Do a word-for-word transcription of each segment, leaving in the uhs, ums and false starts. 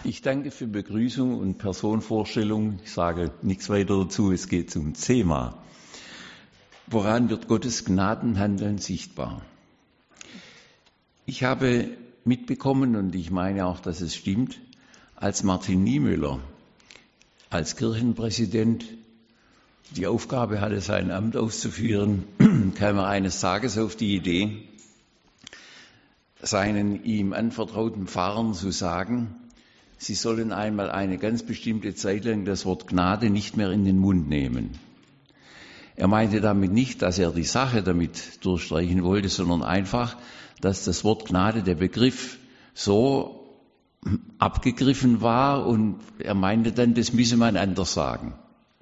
Ich danke für Begrüßung und Personenvorstellung. Ich sage nichts weiter dazu, es geht zum Thema. Woran wird Gottes Gnadenhandeln sichtbar? Ich habe mitbekommen, und ich meine auch, dass es stimmt, als Martin Niemöller als Kirchenpräsident die Aufgabe hatte, sein Amt auszuführen, kam er eines Tages auf die Idee, seinen ihm anvertrauten Pfarrern zu sagen, sie sollen einmal eine ganz bestimmte Zeit lang das Wort Gnade nicht mehr in den Mund nehmen. Er meinte damit nicht, dass er die Sache damit durchstreichen wollte, sondern einfach, dass das Wort Gnade, der Begriff, so abgegriffen war und er meinte dann, das müsse man anders sagen.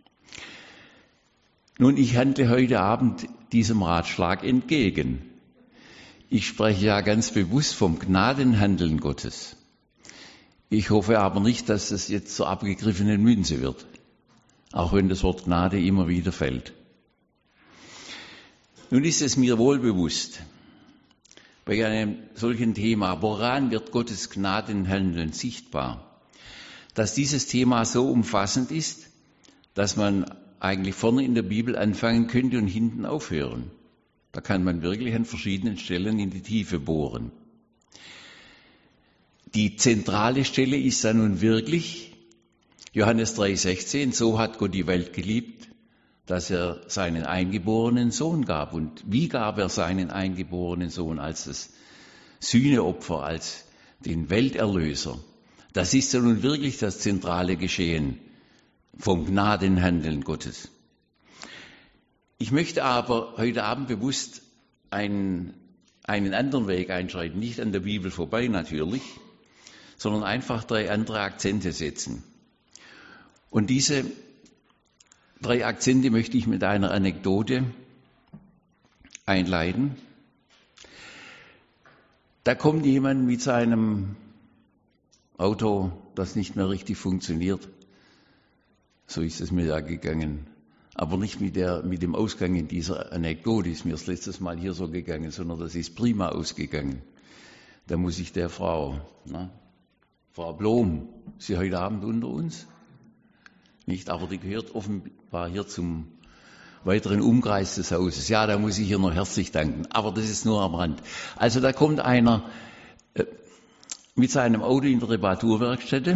Nun, ich handle heute Abend diesem Ratschlag entgegen. Ich spreche ja ganz bewusst vom Gnadenhandeln Gottes. Ich hoffe aber nicht, dass das jetzt zur abgegriffenen Münze wird, auch wenn das Wort Gnade immer wieder fällt. Nun ist es mir wohl bewusst, bei einem solchen Thema, woran wird Gottes Gnadenhandeln sichtbar, dass dieses Thema so umfassend ist, dass man eigentlich vorne in der Bibel anfangen könnte und hinten aufhören. Da kann man wirklich an verschiedenen Stellen in die Tiefe bohren. Die zentrale Stelle ist dann nun wirklich Johannes drei sechzehn, so hat Gott die Welt geliebt, dass er seinen eingeborenen Sohn gab. Und wie gab er seinen eingeborenen Sohn? Als das Sühneopfer, als den Welterlöser. Das ist ja nun wirklich das zentrale Geschehen vom Gnadenhandeln Gottes. Ich möchte aber heute Abend bewusst einen, einen anderen Weg einschreiten, nicht an der Bibel vorbei natürlich, sondern einfach drei andere Akzente setzen. Und diese drei Akzente möchte ich mit einer Anekdote einleiten. Da kommt jemand mit seinem Auto, das nicht mehr richtig funktioniert. So ist es mir da gegangen. Aber nicht mit, der, mit dem Ausgang in dieser Anekdote ist mir das letztes Mal hier so gegangen, sondern das ist prima ausgegangen. Da muss ich der Frau, na, Frau Blom, ist sie heute Abend unter uns? Nicht, aber die gehört offenbar hier zum weiteren Umkreis des Hauses. Ja, da muss ich ihr noch herzlich danken. Aber das ist nur am Rand. Also da kommt einer äh, mit seinem Auto in der Reparaturwerkstätte.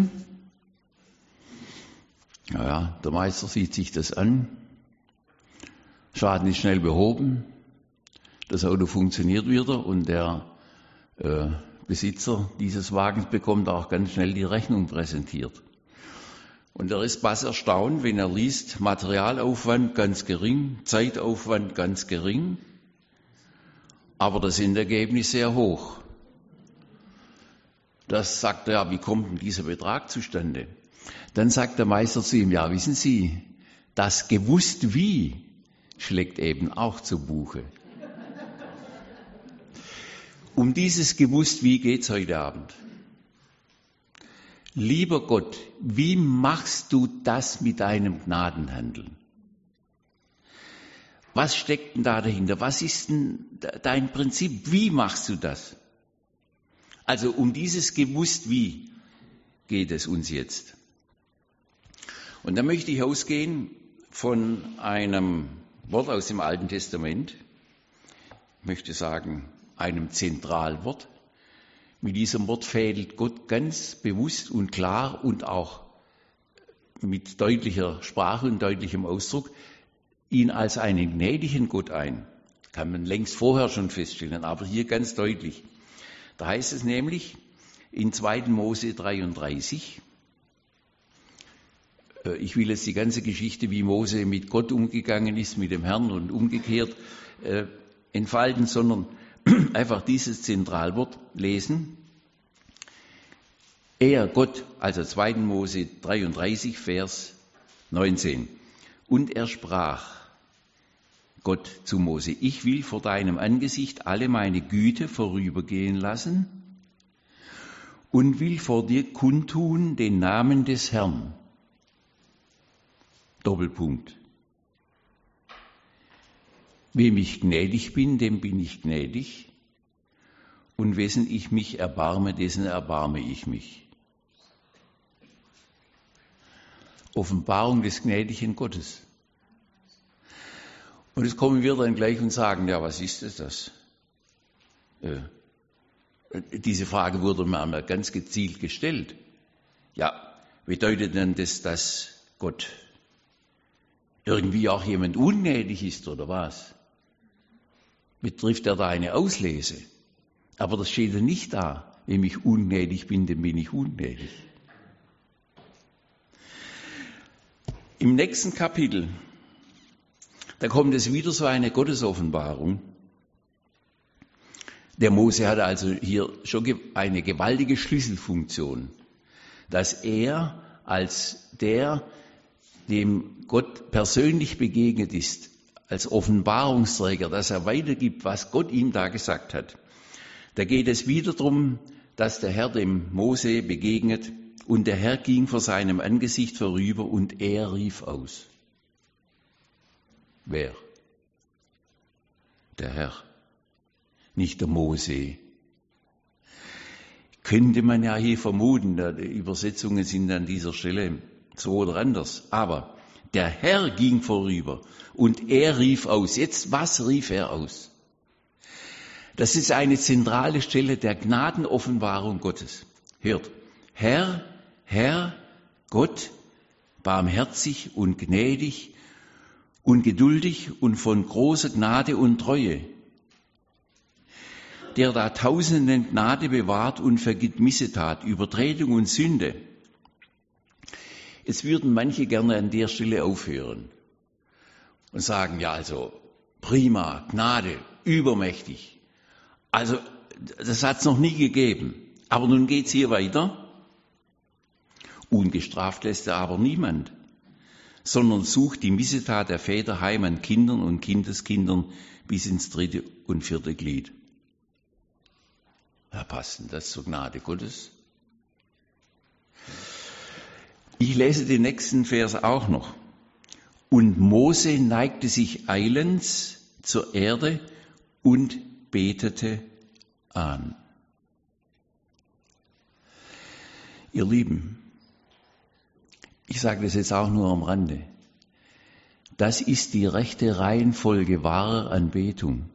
Naja, der Meister sieht sich das an. Schaden ist schnell behoben. Das Auto funktioniert wieder und der äh, Besitzer dieses Wagens bekommt auch ganz schnell die Rechnung präsentiert. Und er ist bass erstaunt, wenn er liest, Materialaufwand ganz gering, Zeitaufwand ganz gering, aber das Endergebnis sehr hoch. Das sagt er, wie kommt denn dieser Betrag zustande? Dann sagt der Meister zu ihm, ja, wissen Sie, das gewusst wie schlägt eben auch zu Buche. Um dieses gewusst wie geht's heute Abend. Lieber Gott, wie machst du das mit deinem Gnadenhandeln? Was steckt denn da dahinter? Was ist denn dein Prinzip? Wie machst du das? Also um dieses gewusst wie geht es uns jetzt. Und da möchte ich ausgehen von einem Wort aus dem Alten Testament. Ich möchte sagen, einem Zentralwort. Mit diesem Wort fädelt Gott ganz bewusst und klar und auch mit deutlicher Sprache und deutlichem Ausdruck ihn als einen gnädigen Gott ein. Kann man längst vorher schon feststellen, aber hier ganz deutlich. Da heißt es nämlich in zweiten Mose dreiunddreißig, ich will jetzt die ganze Geschichte, wie Mose mit Gott umgegangen ist, mit dem Herrn und umgekehrt, äh, entfalten, sondern einfach dieses Zentralwort lesen. Er, Gott, also zweiten Mose dreiunddreißig, Vers neunzehn. Und er sprach, Gott zu Mose, ich will vor deinem Angesicht alle meine Güte vorübergehen lassen und will vor dir kundtun den Namen des Herrn. Doppelpunkt. Wem ich gnädig bin, dem bin ich gnädig, und wessen ich mich erbarme, dessen erbarme ich mich. Offenbarung des gnädigen Gottes. Und jetzt kommen wir dann gleich und sagen, ja, was ist das? das? Äh, diese Frage wurde mir einmal ganz gezielt gestellt. Ja, bedeutet denn das, dass Gott irgendwie auch jemand ungnädig ist oder was? Betrifft er da eine Auslese? Aber das steht ja nicht da. Wenn ich ungnädig bin, dann bin ich ungnädig. Im nächsten Kapitel, da kommt es wieder so eine Gottesoffenbarung. Der Mose hat also hier schon eine gewaltige Schlüsselfunktion, dass er als der, dem Gott persönlich begegnet ist, als Offenbarungsträger, dass er weitergibt, was Gott ihm da gesagt hat. Da geht es wieder darum, dass der Herr dem Mose begegnet und der Herr ging vor seinem Angesicht vorüber und er rief aus. Wer? Der Herr, nicht der Mose. Könnte man ja hier vermuten, die Übersetzungen sind an dieser Stelle so oder anders. Aber der Herr ging vorüber und er rief aus. Jetzt, was rief er aus? Das ist eine zentrale Stelle der Gnadenoffenbarung Gottes. Hört, Herr, Herr, Gott, barmherzig und gnädig und geduldig und von großer Gnade und Treue, der da Tausenden Gnade bewahrt und vergibt Missetat, Übertretung und Sünde. Jetzt würden manche gerne an der Stelle aufhören und sagen, ja, also prima, Gnade, übermächtig. Also das hat es noch nie gegeben. Aber nun geht es hier weiter. Ungestraft lässt er aber niemand, sondern sucht die Missetat der Väter heim an Kindern und Kindeskindern bis ins dritte und vierte Glied. Ja, passt denn das zur Gnade Gottes? Ich lese den nächsten Vers auch noch. Und Mose neigte sich eilends zur Erde und betete an. Ihr Lieben, ich sage das jetzt auch nur am Rande. Das ist die rechte Reihenfolge wahrer Anbetung.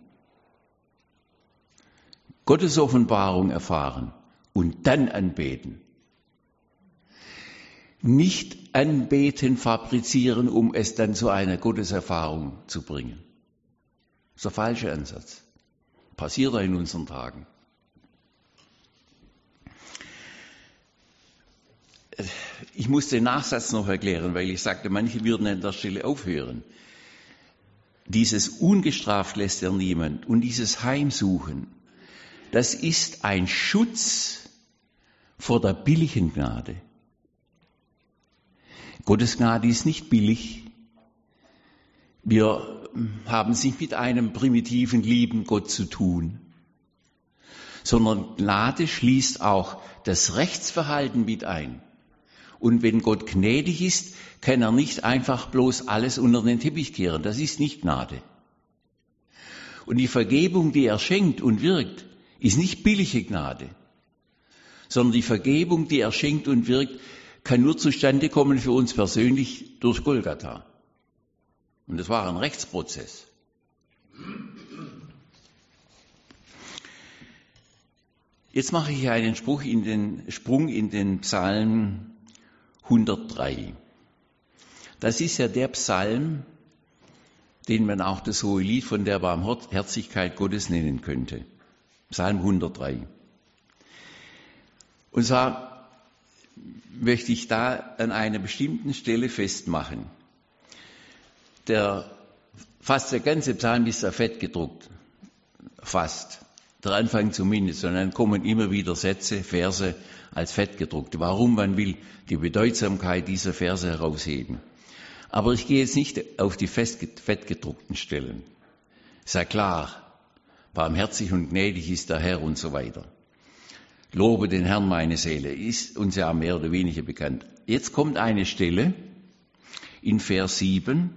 Gottes Offenbarung erfahren und dann anbeten. Nicht anbeten, fabrizieren, um es dann zu einer Gotteserfahrung zu bringen. Das ist der falsche Ansatz. Passiert in unseren Tagen. Ich muss den Nachsatz noch erklären, weil ich sagte, manche würden an der Stelle aufhören. Dieses ungestraft lässt er niemand und dieses Heimsuchen, das ist ein Schutz vor der billigen Gnade. Gottes Gnade ist nicht billig. Wir haben es nicht mit einem primitiven, lieben Gott zu tun, sondern Gnade schließt auch das Rechtsverhalten mit ein. Und wenn Gott gnädig ist, kann er nicht einfach bloß alles unter den Teppich kehren. Das ist nicht Gnade. Und die Vergebung, die er schenkt und wirkt, ist nicht billige Gnade, sondern die Vergebung, die er schenkt und wirkt, kann nur zustande kommen für uns persönlich durch Golgatha. Und das war ein Rechtsprozess. Jetzt mache ich einen Spruch in den, Sprung in den Psalm hundertdrei. Das ist ja der Psalm, den man auch das hohe Lied von der Barmherzigkeit Gottes nennen könnte. Psalm hundertdrei. Und zwar möchte ich da an einer bestimmten Stelle festmachen. Der, fast der ganze Psalm ist da fett gedruckt. Fast. Der Anfang zumindest. Und dann kommen immer wieder Sätze, Verse als fett gedruckt. Warum? Man will die Bedeutsamkeit dieser Verse herausheben. Aber ich gehe jetzt nicht auf die fett gedruckten Stellen. Ist ja klar. Barmherzig und gnädig ist der Herr und so weiter. Lobe den Herrn, meine Seele, ist uns ja mehr oder weniger bekannt. Jetzt kommt eine Stelle in Vers sieben.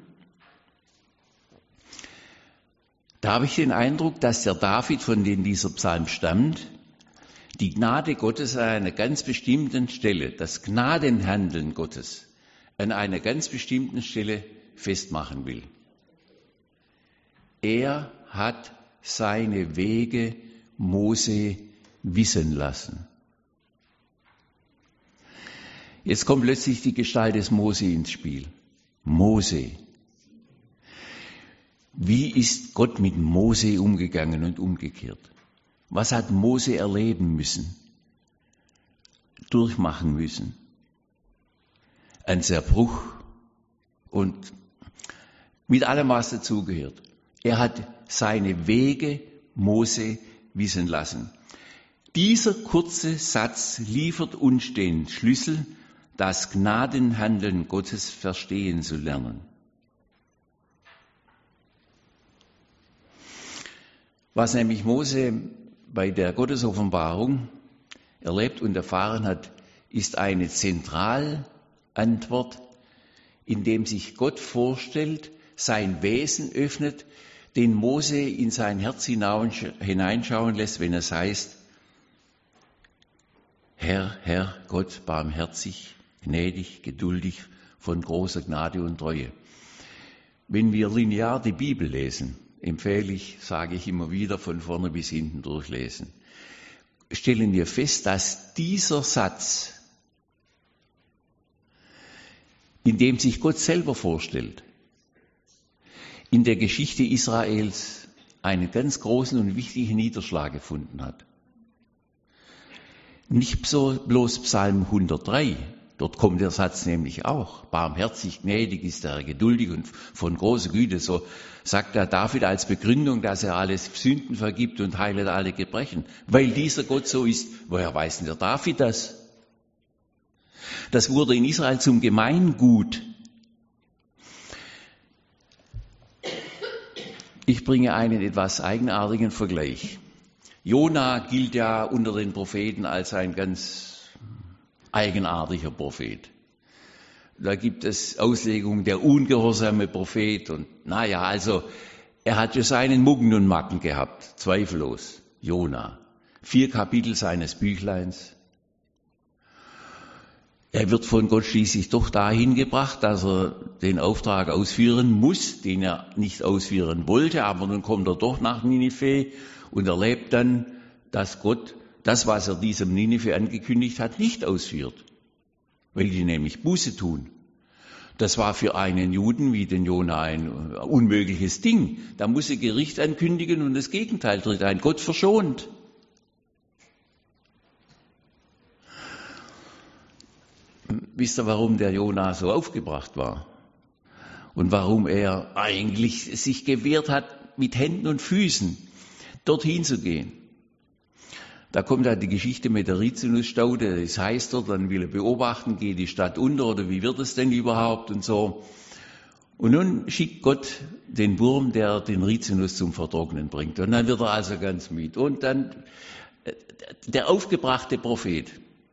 Da habe ich den Eindruck, dass der David, von dem dieser Psalm stammt, die Gnade Gottes an einer ganz bestimmten Stelle, das Gnadenhandeln Gottes, an einer ganz bestimmten Stelle festmachen will. Er hat seine Wege Mose wissen lassen. Jetzt kommt plötzlich die Gestalt des Mose ins Spiel. Mose. Wie ist Gott mit Mose umgegangen und umgekehrt? Was hat Mose erleben müssen, durchmachen müssen? Ein Zerbruch und mit allem, was dazugehört. Er hat seine Wege Mose wissen lassen. Dieser kurze Satz liefert uns den Schlüssel, das Gnadenhandeln Gottes verstehen zu lernen. Was nämlich Mose bei der Gottesoffenbarung erlebt und erfahren hat, ist eine Zentralantwort, indem sich Gott vorstellt, sein Wesen öffnet, den Mose in sein Herz hineinschauen lässt, wenn es heißt, Herr, Herr, Gott, barmherzig, gnädig, geduldig, von großer Gnade und Treue. Wenn wir linear die Bibel lesen, empfehle ich, sage ich immer wieder, von vorne bis hinten durchlesen, stellen wir fest, dass dieser Satz, in dem sich Gott selber vorstellt, in der Geschichte Israels einen ganz großen und wichtigen Niederschlag gefunden hat. Nicht so bloß Psalm hundertdrei, dort kommt der Satz nämlich auch, barmherzig, gnädig ist er, geduldig und von großer Güte, so sagt er David als Begründung, dass er alle Sünden vergibt und heilet alle Gebrechen, weil dieser Gott so ist. Woher weiß denn der David das? Das wurde in Israel zum Gemeingut. Ich bringe einen etwas eigenartigen Vergleich. Jona gilt ja unter den Propheten als ein ganz eigenartiger Prophet. Da gibt es Auslegungen, der ungehorsame Prophet und naja, also er hat ja seinen Muggen und Macken gehabt, zweifellos, Jona. Vier Kapitel seines Büchleins. Er wird von Gott schließlich doch dahin gebracht, dass er den Auftrag ausführen muss, den er nicht ausführen wollte, aber nun kommt er doch nach Ninive und erlebt dann, dass Gott das, was er diesem Ninive angekündigt hat, nicht ausführt, weil die nämlich Buße tun. Das war für einen Juden wie den Jona ein unmögliches Ding. Da muss er Gericht ankündigen und das Gegenteil tritt ein. Gott verschont. Wisst ihr, warum der Jona so aufgebracht war? Und warum er eigentlich sich gewehrt hat, mit Händen und Füßen dorthin zu gehen? Da kommt halt die Geschichte mit der Rizinusstaude, das heißt dort, dann will er beobachten, geht die Stadt unter oder wie wird es denn überhaupt und so. Und nun schickt Gott den Wurm, der den Rizinus zum Vertrocknen bringt. Und dann wird er also ganz müde. Und dann der aufgebrachte Prophet.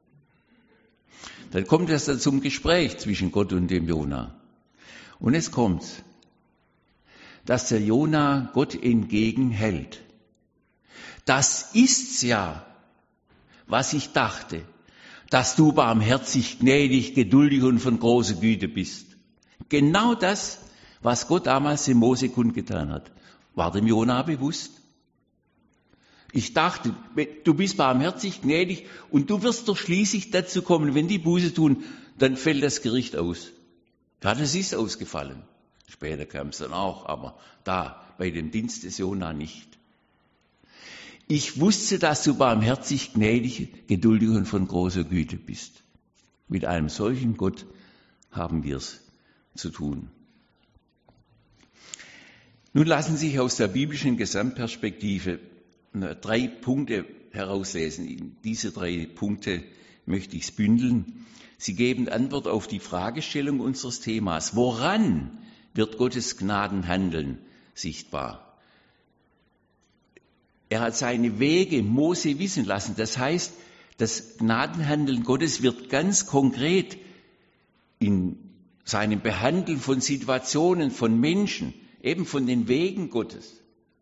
Dann kommt es dann zum Gespräch zwischen Gott und dem Jona. Und es kommt, dass der Jona Gott entgegenhält. Das ist's ja, was ich dachte, dass du barmherzig, gnädig, geduldig und von großer Güte bist. Genau das, was Gott damals dem Mose kundgetan hat, war dem Jona bewusst. Ich dachte, du bist barmherzig, gnädig und du wirst doch schließlich dazu kommen, wenn die Buße tun, dann fällt das Gericht aus. Ja, das ist ausgefallen. Später kam es dann auch, aber da, bei dem Dienst des Jona nicht. Ich wusste, dass du barmherzig, gnädig, geduldig und von großer Güte bist. Mit einem solchen Gott haben wir es zu tun. Nun lassen sich aus der biblischen Gesamtperspektive drei Punkte herauslesen. Diese drei Punkte möchte ich bündeln. Sie geben Antwort auf die Fragestellung unseres Themas. Woran wird Gottes Gnadenhandeln sichtbar? Er hat seine Wege Mose wissen lassen. Das heißt, das Gnadenhandeln Gottes wird ganz konkret in seinem Behandeln von Situationen, von Menschen, eben von den Wegen Gottes.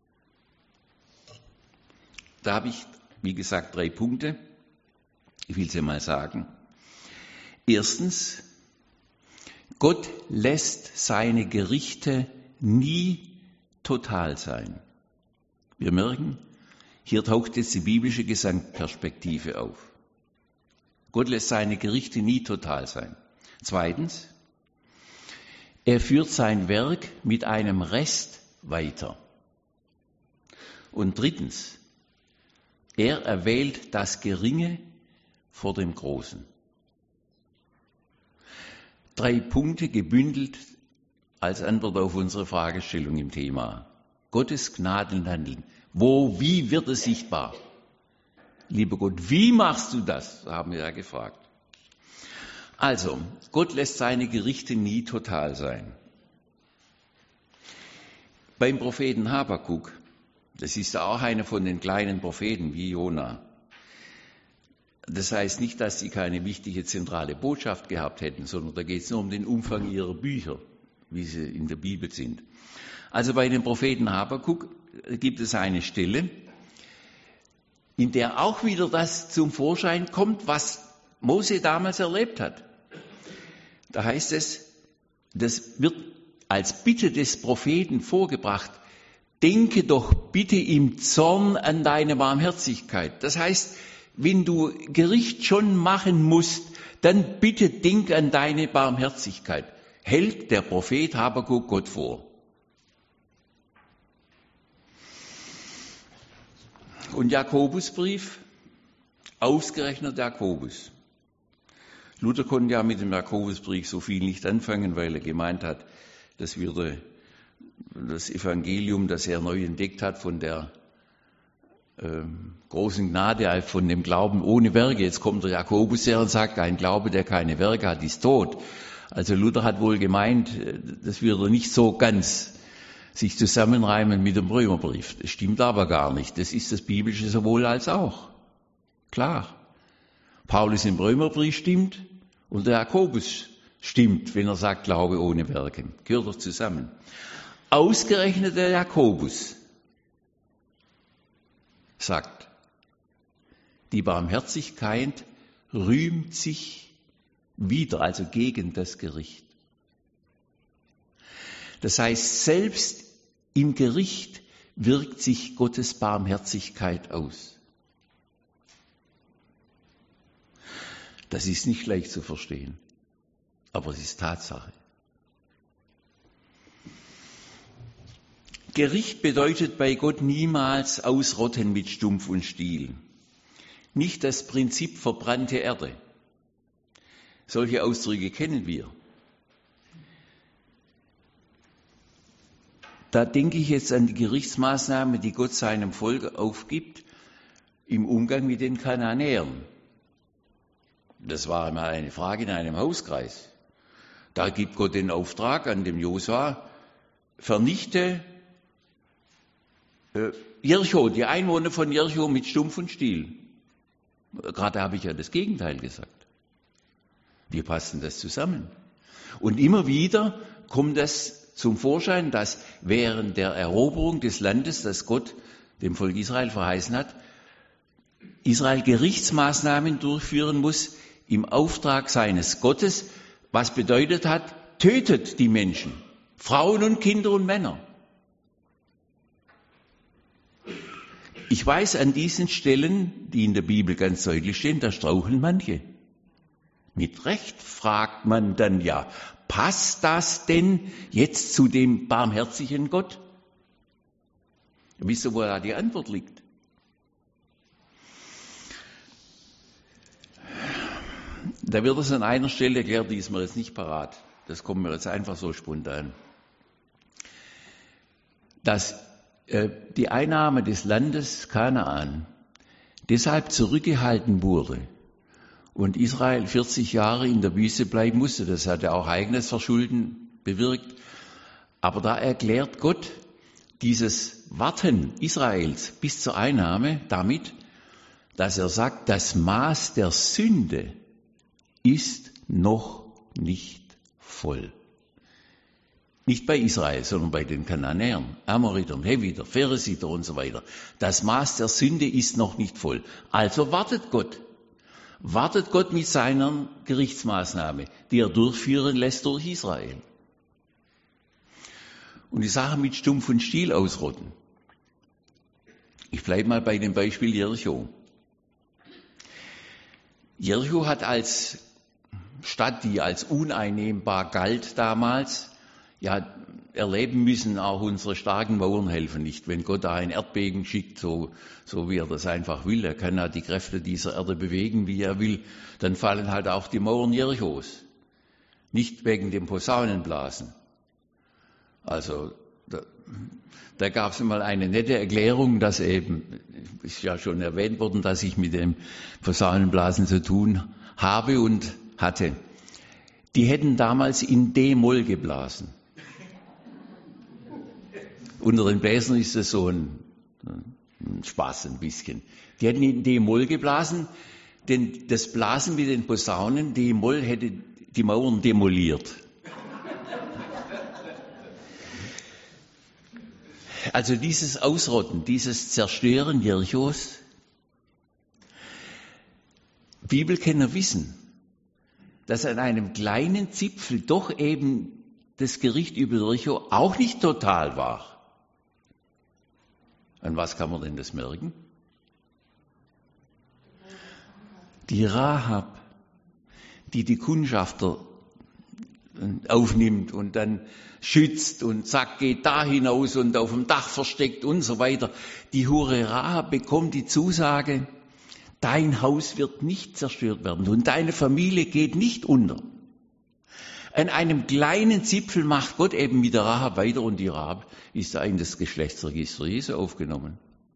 Da habe ich, wie gesagt, drei Punkte. Ich will sie mal sagen. Erstens, Gott lässt seine Gerichte nie total sein. Wir merken, hier taucht jetzt die biblische Gesamtperspektive auf. Gott lässt seine Gerichte nie total sein. Zweitens, er führt sein Werk mit einem Rest weiter. Und drittens, er erwählt das Geringe vor dem Großen. Drei Punkte gebündelt als Antwort auf unsere Fragestellung im Thema. Gottes Gnadenhandeln. Wo, wie wird es sichtbar? Lieber Gott, wie machst du das? Haben wir ja gefragt. Also, Gott lässt seine Gerichte nie total sein. Beim Propheten Habakuk, das ist auch einer von den kleinen Propheten wie Jona. Das heißt nicht, dass sie keine wichtige zentrale Botschaft gehabt hätten, sondern da geht es nur um den Umfang ihrer Bücher, wie sie in der Bibel sind. Also bei dem Propheten Habakuk gibt es eine Stelle, in der auch wieder das zum Vorschein kommt, was Mose damals erlebt hat. Da heißt es, das wird als Bitte des Propheten vorgebracht, denke doch bitte im Zorn an deine Barmherzigkeit. Das heißt, wenn du Gericht schon machen musst, dann bitte denk an deine Barmherzigkeit. Hält der Prophet Habakuk Gott vor. Und Jakobusbrief, ausgerechnet Jakobus. Luther konnte ja mit dem Jakobusbrief so viel nicht anfangen, weil er gemeint hat, das würde das Evangelium, das er neu entdeckt hat, von der äh, großen Gnade, von dem Glauben ohne Werke. Jetzt kommt der Jakobus her und sagt, ein Glaube, der keine Werke hat, ist tot. Also Luther hat wohl gemeint, das würde nicht so ganz sich zusammenreimen mit dem Römerbrief. Das stimmt aber gar nicht. Das ist das Biblische sowohl als auch. Klar. Paulus im Römerbrief stimmt und der Jakobus stimmt, wenn er sagt, Glaube ohne Werke. Gehört doch zusammen. Ausgerechnet der Jakobus sagt, die Barmherzigkeit rühmt sich wieder, also gegen das Gericht. Das heißt, selbst im Gericht wirkt sich Gottes Barmherzigkeit aus. Das ist nicht leicht zu verstehen, aber es ist Tatsache. Gericht bedeutet bei Gott niemals Ausrotten mit Stumpf und Stiel. Nicht das Prinzip verbrannte Erde. Solche Ausdrücke kennen wir. Da denke ich jetzt an die Gerichtsmaßnahmen, die Gott seinem Volk aufgibt im Umgang mit den Kananäern. Das war einmal eine Frage in einem Hauskreis. Da gibt Gott den Auftrag an dem Josua, vernichte äh, Jericho, die Einwohner von Jericho mit Stumpf und Stiel. Gerade habe ich ja das Gegenteil gesagt. Wir passen das zusammen. Und immer wieder kommt das zum Vorschein, dass während der Eroberung des Landes, das Gott dem Volk Israel verheißen hat, Israel Gerichtsmaßnahmen durchführen muss im Auftrag seines Gottes, was bedeutet hat, tötet die Menschen, Frauen und Kinder und Männer. Ich weiß, an diesen Stellen, die in der Bibel ganz deutlich stehen, da straucheln manche. Mit Recht fragt man dann ja, passt das denn jetzt zu dem barmherzigen Gott? Wisst ihr, wo da die Antwort liegt? Da wird es an einer Stelle erklärt, die ist mir jetzt nicht parat. Das kommt mir jetzt einfach so spontan. Dass äh, die Einnahme des Landes Kanaan deshalb zurückgehalten wurde und Israel vierzig Jahre in der Wüste bleiben musste. Das hat ja auch eigenes Verschulden bewirkt. Aber da erklärt Gott dieses Warten Israels bis zur Einnahme damit, dass er sagt, das Maß der Sünde ist noch nicht voll. Nicht bei Israel, sondern bei den Kananäern, Amoritern, Heviter, Pheresiter und so weiter. Das Maß der Sünde ist noch nicht voll. Also wartet Gott. wartet Gott mit seiner Gerichtsmaßnahme, die er durchführen lässt durch Israel. Und die Sache mit Stumpf und Stiel ausrotten. Ich bleibe mal bei dem Beispiel Jericho. Jericho hat als Stadt, die als uneinnehmbar galt damals, ja, erleben müssen, auch unsere starken Mauern helfen nicht. Wenn Gott da ein Erdbeben schickt, so, so wie er das einfach will, er kann ja die Kräfte dieser Erde bewegen, wie er will, dann fallen halt auch die Mauern Jerichos. Nicht wegen dem Posaunenblasen. Also, da, da gab es mal eine nette Erklärung, dass eben, ist ja schon erwähnt worden, dass ich mit dem Posaunenblasen zu tun habe und hatte. Die hätten damals in D-Moll geblasen. Unter den Bläsern ist das so ein, ein Spaß ein bisschen. Die hätten in D-Moll geblasen, denn das Blasen mit den Posaunen, D-Moll hätte die Mauern demoliert. Also dieses Ausrotten, dieses Zerstören Jerichos, Bibelkenner wissen, dass an einem kleinen Zipfel doch eben das Gericht über Jericho auch nicht total war. An was kann man denn das merken? Die Rahab, die die Kundschafter aufnimmt und dann schützt und sagt, geht da hinaus und auf dem Dach versteckt und so weiter. Die Hure Rahab bekommt die Zusage, dein Haus wird nicht zerstört werden und deine Familie geht nicht unter. An einem kleinen Zipfel macht Gott eben mit der Rahab weiter und die Rahab ist da in das Geschlechtsregister Jesu aufgenommen.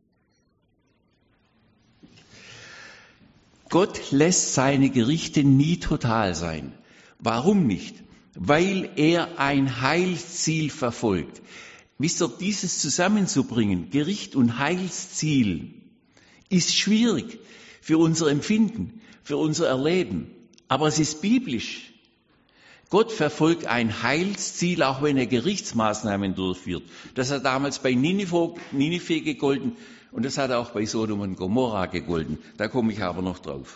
Gott lässt seine Gerichte nie total sein. Warum nicht? Weil er ein Heilsziel verfolgt. Wisst ihr, dieses zusammenzubringen, Gericht und Heilsziel, ist schwierig für unser Empfinden, für unser Erleben. Aber es ist biblisch. Gott verfolgt ein Heilsziel, auch wenn er Gerichtsmaßnahmen durchführt. Das hat damals bei Ninive, Ninive gegolten und das hat auch bei Sodom und Gomorra gegolten. Da komme ich aber noch drauf.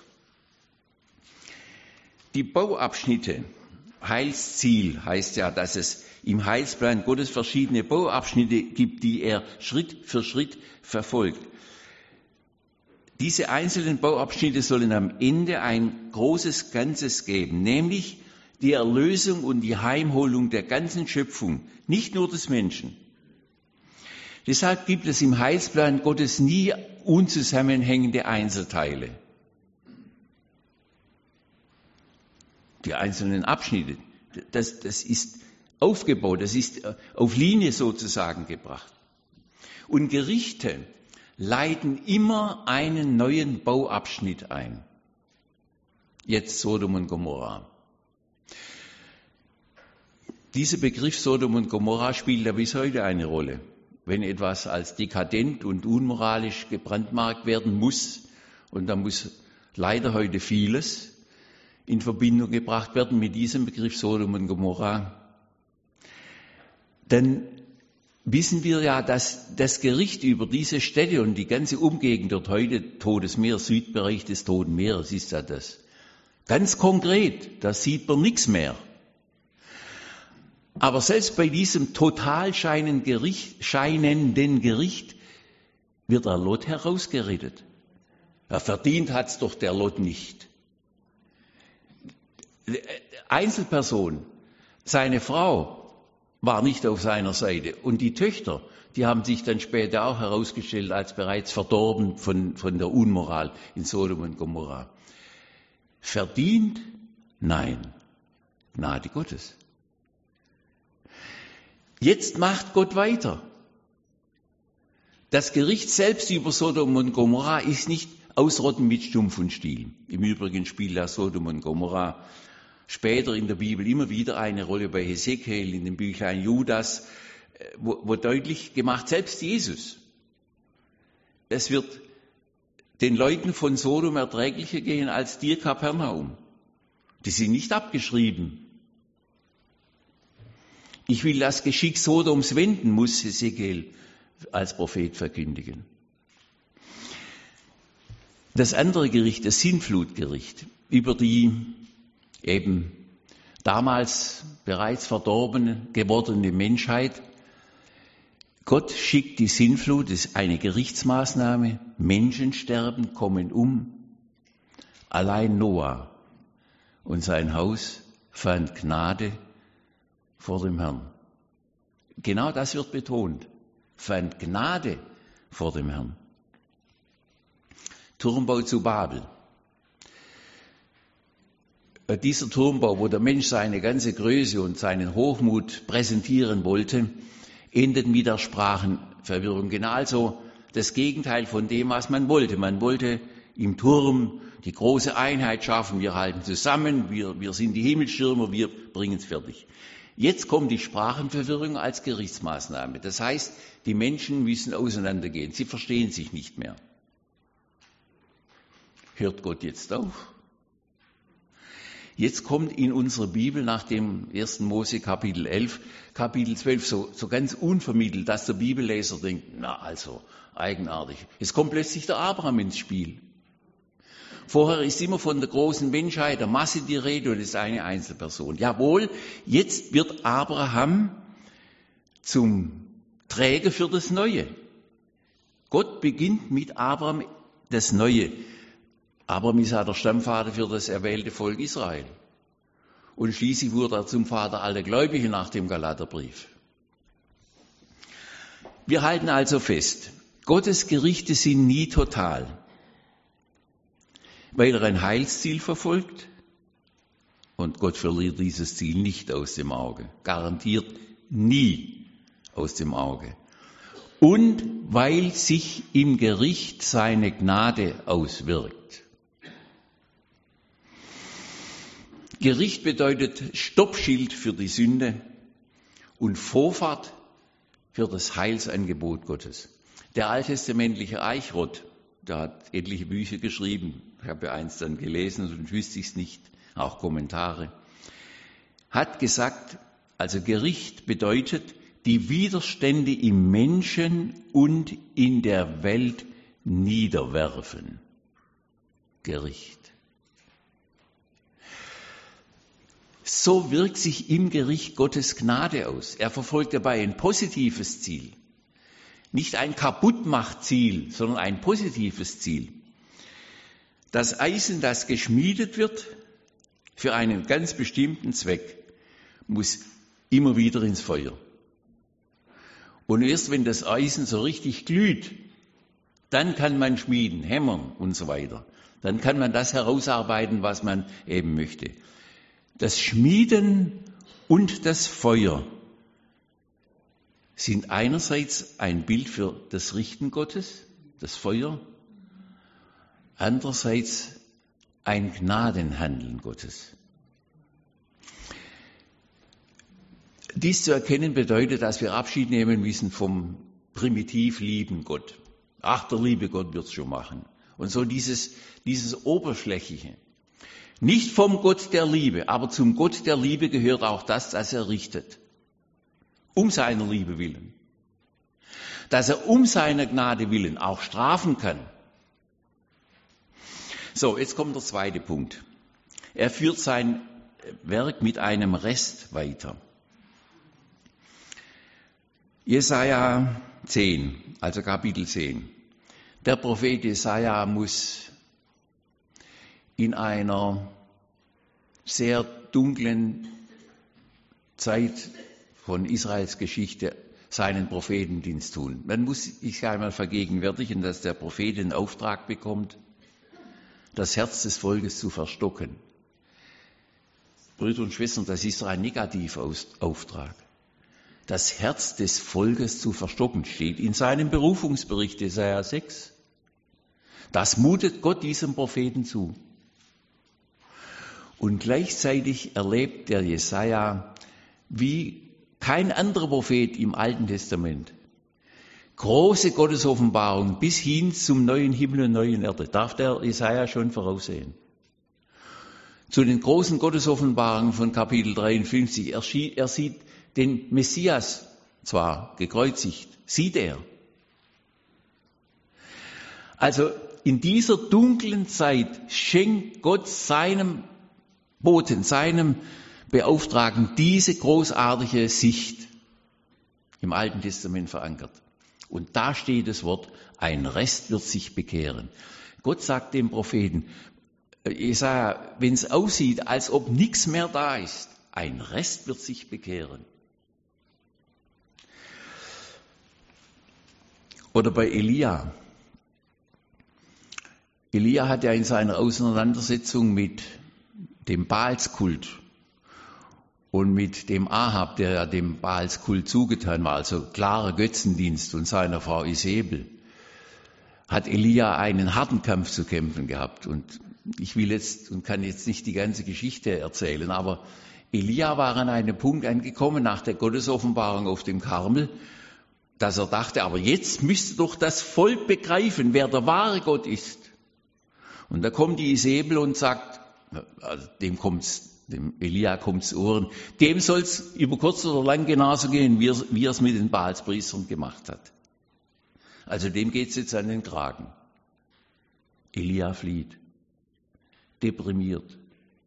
Die Bauabschnitte, Heilsziel heißt ja, dass es im Heilsplan Gottes verschiedene Bauabschnitte gibt, die er Schritt für Schritt verfolgt. Diese einzelnen Bauabschnitte sollen am Ende ein großes Ganzes geben, nämlich die Erlösung und die Heimholung der ganzen Schöpfung, nicht nur des Menschen. Deshalb gibt es im Heilsplan Gottes nie unzusammenhängende Einzelteile. Die einzelnen Abschnitte, das, das ist aufgebaut, das ist auf Linie sozusagen gebracht. Und Gerichte leiten immer einen neuen Bauabschnitt ein. Jetzt Sodom und Gomorra. Dieser Begriff Sodom und Gomorra spielt ja bis heute eine Rolle. Wenn etwas als dekadent und unmoralisch gebrandmarkt werden muss, und da muss leider heute vieles in Verbindung gebracht werden mit diesem Begriff Sodom und Gomorra, dann wissen wir ja, dass das Gericht über diese Städte und die ganze Umgegend dort heute, Todesmeer, Südbereich des Toten Meeres, ist ja das. Ganz konkret, da sieht man nichts mehr. Aber selbst bei diesem total scheinenden Gericht, scheinenden Gericht wird der Lot herausgerettet. Ja, verdient hat's doch der Lot nicht. Einzelperson, seine Frau war nicht auf seiner Seite und die Töchter, die haben sich dann später auch herausgestellt als bereits verdorben von, von der Unmoral in Sodom und Gomorra. Verdient? Nein. Gnade Gottes. Jetzt macht Gott weiter. Das Gericht selbst über Sodom und Gomorra ist nicht Ausrotten mit Stumpf und Stiel. Im Übrigen spielt ja Sodom und Gomorra später in der Bibel immer wieder eine Rolle, bei Hesekiel, in dem Büchlein Judas, wo, wo deutlich gemacht, selbst Jesus, es wird den Leuten von Sodom erträglicher gehen als dir, Kapernaum. Die sind nicht abgeschrieben. Ich will das Geschick Sodoms wenden, muss Hesekiel als Prophet verkündigen. Das andere Gericht, das Sintflutgericht, über die eben damals bereits verdorbene gewordene Menschheit. Gott schickt die Sintflut, das ist eine Gerichtsmaßnahme, Menschen sterben, kommen um. Allein Noah und sein Haus fand Gnade vor dem Herrn. Genau das wird betont, fand Gnade vor dem Herrn. Turmbau zu Babel. Dieser Turmbau, wo der Mensch seine ganze Größe und seinen Hochmut präsentieren wollte, endet mit der Sprachenverwirrung. Genau also das Gegenteil von dem, was man wollte. Man wollte im Turm die große Einheit schaffen. Wir halten zusammen, wir, wir sind die Himmelsschirmer, wir bringen es fertig. Jetzt kommt die Sprachenverwirrung als Gerichtsmaßnahme. Das heißt, die Menschen müssen auseinandergehen. Sie verstehen sich nicht mehr. Hört Gott jetzt auf? Jetzt kommt in unserer Bibel nach dem ersten Mose Kapitel elf, Kapitel zwölf so, so ganz unvermittelt, dass der Bibelleser denkt, na also, eigenartig. Es kommt plötzlich der Abraham ins Spiel. Vorher ist immer von der großen Menschheit, der Masse die Rede und es ist eine Einzelperson. Jawohl, jetzt wird Abraham zum Träger für das Neue. Gott beginnt mit Abraham das Neue. Abraham ist ja der Stammvater für das erwählte Volk Israel. Und schließlich wurde er zum Vater aller Gläubigen nach dem Galaterbrief. Wir halten also fest, Gottes Gerichte sind nie total, weil er ein Heilsziel verfolgt und Gott verliert dieses Ziel nicht aus dem Auge, garantiert nie aus dem Auge. Und weil sich im Gericht seine Gnade auswirkt. Gericht bedeutet Stoppschild für die Sünde und Vorfahrt für das Heilsangebot Gottes. Der alttestamentliche Eichrod, der hat etliche Bücher geschrieben, ich habe eins dann gelesen, sonst wüsste ich es nicht, auch Kommentare, hat gesagt, also Gericht bedeutet, die Widerstände im Menschen und in der Welt niederwerfen. Gericht. So wirkt sich im Gericht Gottes Gnade aus. Er verfolgt dabei ein positives Ziel. Nicht ein Kaputtmachziel, sondern ein positives Ziel. Das Eisen, das geschmiedet wird für einen ganz bestimmten Zweck, muss immer wieder ins Feuer. Und erst wenn das Eisen so richtig glüht, dann kann man schmieden, hämmern und so weiter. Dann kann man das herausarbeiten, was man eben möchte. Das Schmieden und das Feuer sind einerseits ein Bild für das Richten Gottes, das Feuer, andererseits ein Gnadenhandeln Gottes. Dies zu erkennen bedeutet, dass wir Abschied nehmen müssen vom primitiv lieben Gott. Ach, der liebe Gott wird's schon machen. Und so dieses, dieses Oberflächliche. Nicht vom Gott der Liebe, aber zum Gott der Liebe gehört auch das, dass er richtet. Um seiner Liebe willen. Dass er um seiner Gnade willen auch strafen kann. So, jetzt kommt der zweite Punkt. Er führt sein Werk mit einem Rest weiter. Jesaja zehn, also Kapitel zehn. Der Prophet Jesaja muss in einer sehr dunklen Zeit von Israels Geschichte seinen Prophetendienst tun. Man muss sich einmal vergegenwärtigen, dass der Prophet den Auftrag bekommt, das Herz des Volkes zu verstocken. Brüder und Schwestern, das ist doch ein Negativauftrag. Das Herz des Volkes zu verstocken steht in seinem Berufungsbericht Jesaja sechs. Das mutet Gott diesem Propheten zu. Und gleichzeitig erlebt der Jesaja, wie kein anderer Prophet im Alten Testament, große Gottesoffenbarung bis hin zum neuen Himmel und neuen Erde. Darf der Jesaja schon voraussehen? Zu den großen Gottesoffenbarungen von Kapitel dreiundfünfzig, er, er sieht den Messias zwar gekreuzigt, sieht er. Also in dieser dunklen Zeit schenkt Gott seinem Boten, seinem Beauftragten diese großartige Sicht im Alten Testament verankert. Und da steht das Wort, ein Rest wird sich bekehren. Gott sagt dem Propheten, Jesaja, wenn es aussieht, als ob nichts mehr da ist, ein Rest wird sich bekehren. Oder bei Elia. Elia hat ja in seiner Auseinandersetzung mit dem Baalskult und mit dem Ahab, der ja dem Baalskult zugetan war, also klarer Götzendienst, und seiner Frau Isabel, hat Elia einen harten Kampf zu kämpfen gehabt. Und ich will jetzt und kann jetzt nicht die ganze Geschichte erzählen, aber Elia war an einem Punkt angekommen nach der Gottesoffenbarung auf dem Karmel, dass er dachte, aber jetzt müsste doch das Volk begreifen, wer der wahre Gott ist. Und da kommt die Isabel und sagt, also dem kommt's, dem Elia kommt's Ohren, dem soll's über kurz oder lang genauso gehen, wie er, wie er es mit den Baalspriestern gemacht hat. Also dem geht's jetzt an den Kragen. Elia flieht, deprimiert,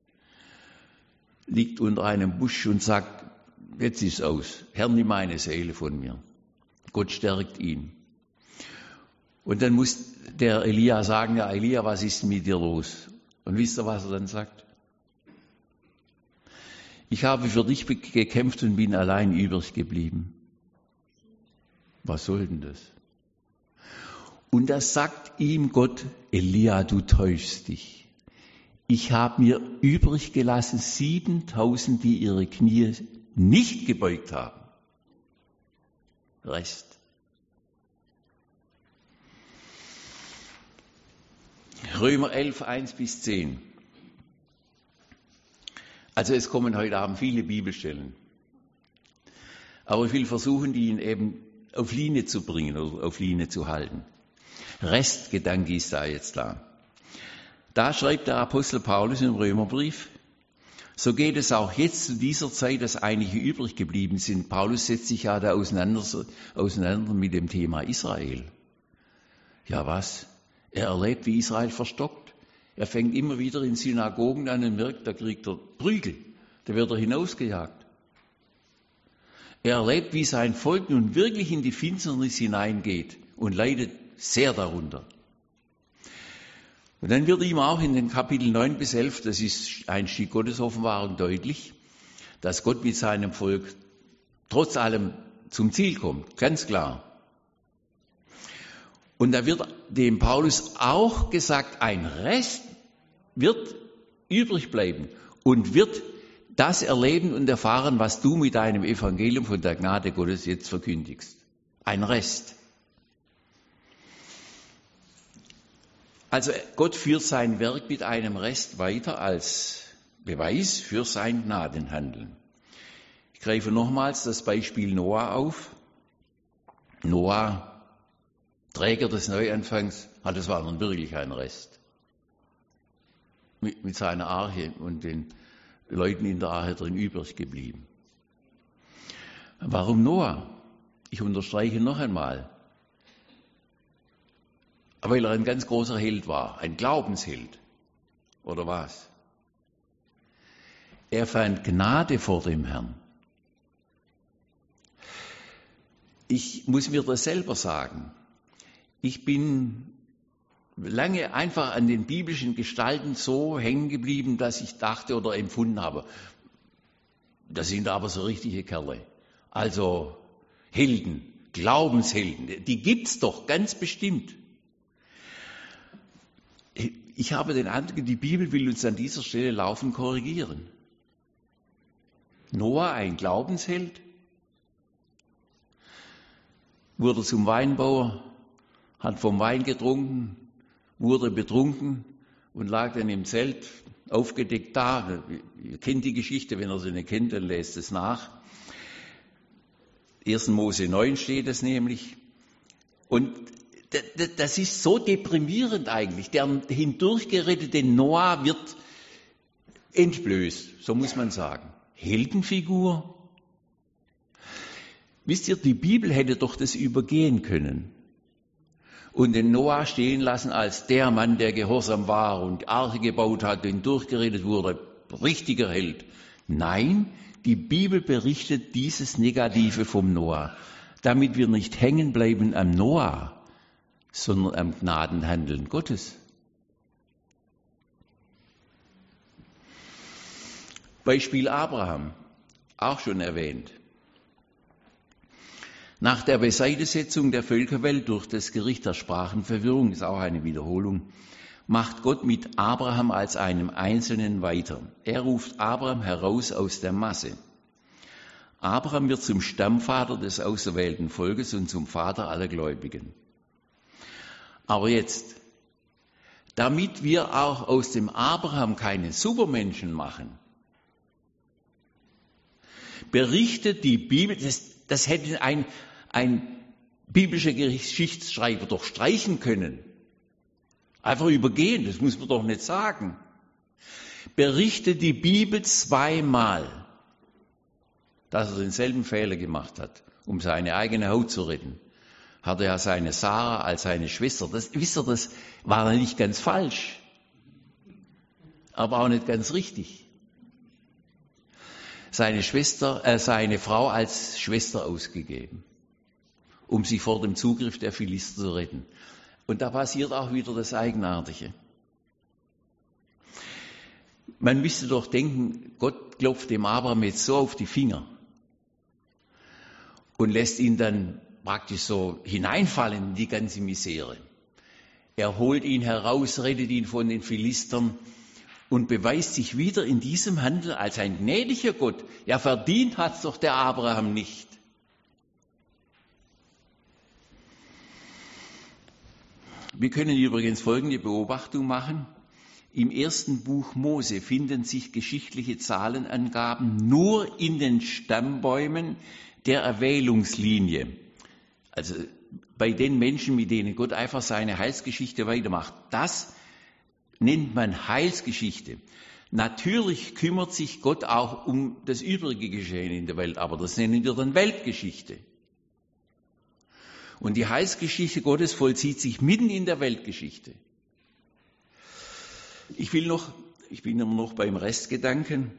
liegt unter einem Busch und sagt, jetzt ist aus, Herr, nimm meine Seele von mir. Gott stärkt ihn. Und dann muss der Elia sagen, ja Elia, was ist mit dir los? Und wisst ihr, was er dann sagt? Ich habe für dich gekämpft und bin allein übrig geblieben. Was soll denn das? Und da sagt ihm Gott, Elia, du täuschst dich. Ich habe mir übrig gelassen siebentausend, die ihre Knie nicht gebeugt haben. Rest. Römer elf, eins bis zehn. Also es kommen heute Abend viele Bibelstellen. Aber ich will versuchen, die eben auf Linie zu bringen oder auf Linie zu halten. Restgedanke ist da jetzt da. Da schreibt der Apostel Paulus im Römerbrief, so geht es auch jetzt zu dieser Zeit, dass einige übrig geblieben sind. Paulus setzt sich ja da auseinander, auseinander mit dem Thema Israel. Ja was? Er erlebt, wie Israel verstockt. Er fängt immer wieder in Synagogen an und merkt, da kriegt er Prügel. Da wird er hinausgejagt. Er erlebt, wie sein Volk nun wirklich in die Finsternis hineingeht und leidet sehr darunter. Und dann wird ihm auch in den Kapitel neun bis elf, das ist ein Stück Gottesoffenbarung, deutlich, dass Gott mit seinem Volk trotz allem zum Ziel kommt, ganz klar. Und da wird dem Paulus auch gesagt, ein Rest wird übrig bleiben und wird das erleben und erfahren, was du mit deinem Evangelium von der Gnade Gottes jetzt verkündigst. Ein Rest. Also Gott führt sein Werk mit einem Rest weiter als Beweis für sein Gnadenhandeln. Ich greife nochmals das Beispiel Noah auf. Noah, Träger des Neuanfangs, ah, das war nun wirklich ein Rest. Mit, mit seiner Arche und den Leuten in der Arche drin übrig geblieben. Warum Noah? Ich unterstreiche noch einmal. Weil er ein ganz großer Held war, ein Glaubensheld. Oder was? Er fand Gnade vor dem Herrn. Ich muss mir das selber sagen. Ich bin lange einfach an den biblischen Gestalten so hängen geblieben, dass ich dachte oder empfunden habe, das sind aber so richtige Kerle. Also Helden, Glaubenshelden, die gibt's doch ganz bestimmt. Ich habe den Eindruck, die Bibel will uns an dieser Stelle laufend korrigieren. Noah, ein Glaubensheld, wurde zum Weinbauer, hat vom Wein getrunken, wurde betrunken und lag dann im Zelt aufgedeckt da. Ihr kennt die Geschichte, wenn ihr sie nicht kennt, dann lest es nach. erster Mose neun steht es nämlich. Und das ist so deprimierend eigentlich. Der hindurchgerettete Noah wird entblößt, so muss man sagen. Heldenfigur. Wisst ihr, die Bibel hätte doch das übergehen können. und den Noah stehen lassen als der Mann, der gehorsam war und die Arche gebaut hat und durchgeredet wurde, richtiger Held. Nein, die Bibel berichtet dieses Negative vom Noah, damit wir nicht hängen bleiben am Noah, sondern am Gnadenhandeln Gottes. Beispiel Abraham, auch schon erwähnt. Nach der Beiseitesetzung der Völkerwelt durch das Gericht der Sprachenverwirrung, ist auch eine Wiederholung, macht Gott mit Abraham als einem Einzelnen weiter. Er ruft Abraham heraus aus der Masse. Abraham wird zum Stammvater des auserwählten Volkes und zum Vater aller Gläubigen. Aber jetzt, damit wir auch aus dem Abraham keinen Supermenschen machen, berichtet die Bibel, das, das hätte ein, ein biblischer Geschichtsschreiber doch streichen können. Einfach übergehen, das muss man doch nicht sagen. Berichtet die Bibel zweimal, dass er denselben Fehler gemacht hat, um seine eigene Haut zu retten. Hat er ja seine Sarah als seine Schwester. Das, wisst ihr, das war nicht ganz falsch, aber auch nicht ganz richtig. Seine Schwester, äh, seine Frau als Schwester ausgegeben, um sie vor dem Zugriff der Philister zu retten. Und da passiert auch wieder das Eigenartige. Man müsste doch denken, Gott klopft dem Abraham jetzt so auf die Finger und lässt ihn dann praktisch so hineinfallen in die ganze Misere. Er holt ihn heraus, rettet ihn von den Philistern und beweist sich wieder in diesem Handel als ein gnädiger Gott. Ja, verdient hat's doch der Abraham nicht. Wir können übrigens folgende Beobachtung machen. Im ersten Buch Mose finden sich geschichtliche Zahlenangaben nur in den Stammbäumen der Erwählungslinie. Also bei den Menschen, mit denen Gott einfach seine Heilsgeschichte weitermacht. Das nennt man Heilsgeschichte. Natürlich kümmert sich Gott auch um das übrige Geschehen in der Welt, aber das nennen wir dann Weltgeschichte. Und die Heilsgeschichte Gottes vollzieht sich mitten in der Weltgeschichte. Ich will noch, ich bin immer noch beim Restgedanken,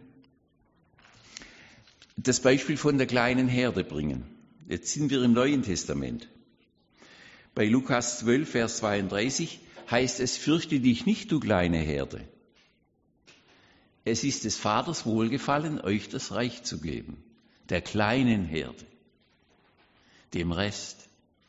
das Beispiel von der kleinen Herde bringen. Jetzt sind wir im Neuen Testament. Bei Lukas zwölf, Vers zweiunddreißig heißt es, fürchte dich nicht, du kleine Herde. Es ist des Vaters Wohlgefallen, euch das Reich zu geben. Der kleinen Herde. Dem Rest.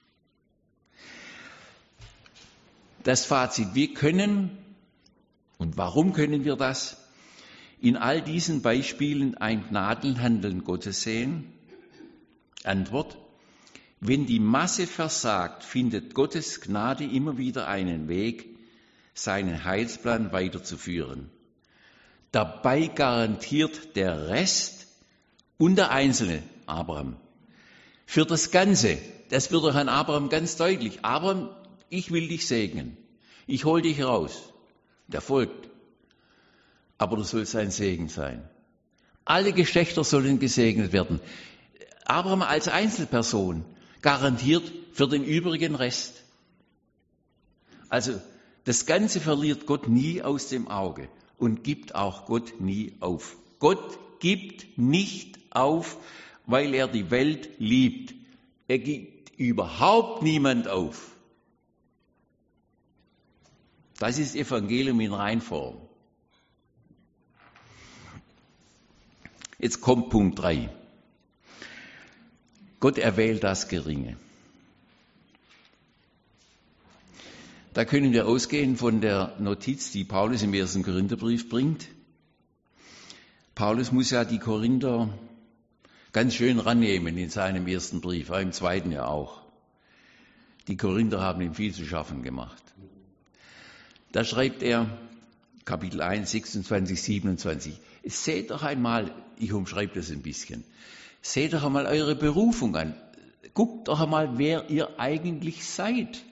Das Fazit, wir können, und warum können wir das, in all diesen Beispielen ein Gnadenhandeln Gottes sehen? Antwort, wenn die Masse versagt, findet Gottes Gnade immer wieder einen Weg, seinen Heilsplan weiterzuführen. Dabei garantiert der Rest und der Einzelne, Abraham, für das Ganze, das wird doch an Abraham ganz deutlich, Abraham, ich will dich segnen, ich hol dich raus, der folgt, aber du sollst ein Segen sein. Alle Geschlechter sollen gesegnet werden. Abraham als Einzelperson garantiert für den übrigen Rest. Also das Ganze verliert Gott nie aus dem Auge und gibt auch Gott nie auf. Gott gibt nicht auf, weil er die Welt liebt. Er gibt überhaupt niemand auf. Das ist Evangelium in Reinform. Jetzt kommt Punkt drei. Gott erwählt das Geringe. Da können wir ausgehen von der Notiz, die Paulus im ersten Korintherbrief bringt. Paulus muss ja die Korinther ganz schön rannehmen in seinem ersten Brief, im zweiten ja auch. Die Korinther haben ihm viel zu schaffen gemacht. Da schreibt er, Kapitel eins, sechsundzwanzig, siebenundzwanzig, seht doch einmal, ich umschreibe das ein bisschen, seht doch einmal eure Berufung an. Guckt doch einmal, wer ihr eigentlich seid.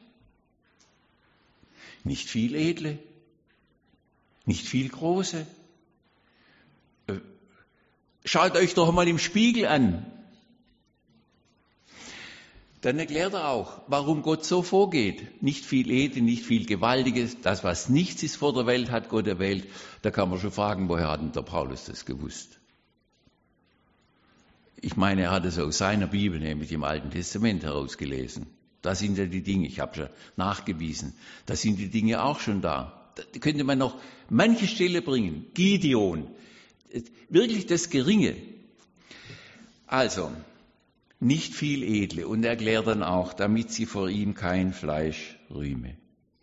Nicht viel Edle, nicht viel Große. Schaut euch doch mal im Spiegel an. Dann erklärt er auch, warum Gott so vorgeht. Nicht viel Edel, nicht viel Gewaltiges. Das, was nichts ist vor der Welt, hat Gott erwählt. Da kann man schon fragen, woher hat denn der Paulus das gewusst? Ich meine, er hat es aus seiner Bibel, nämlich im Alten Testament, herausgelesen. Da sind ja die Dinge, ich habe schon nachgewiesen, da sind die Dinge auch schon da. Da könnte man noch manche Stelle bringen. Gideon, wirklich das Geringe. Also, nicht viel Edle. Und er erklärt dann auch, damit sie vor ihm kein Fleisch rühme.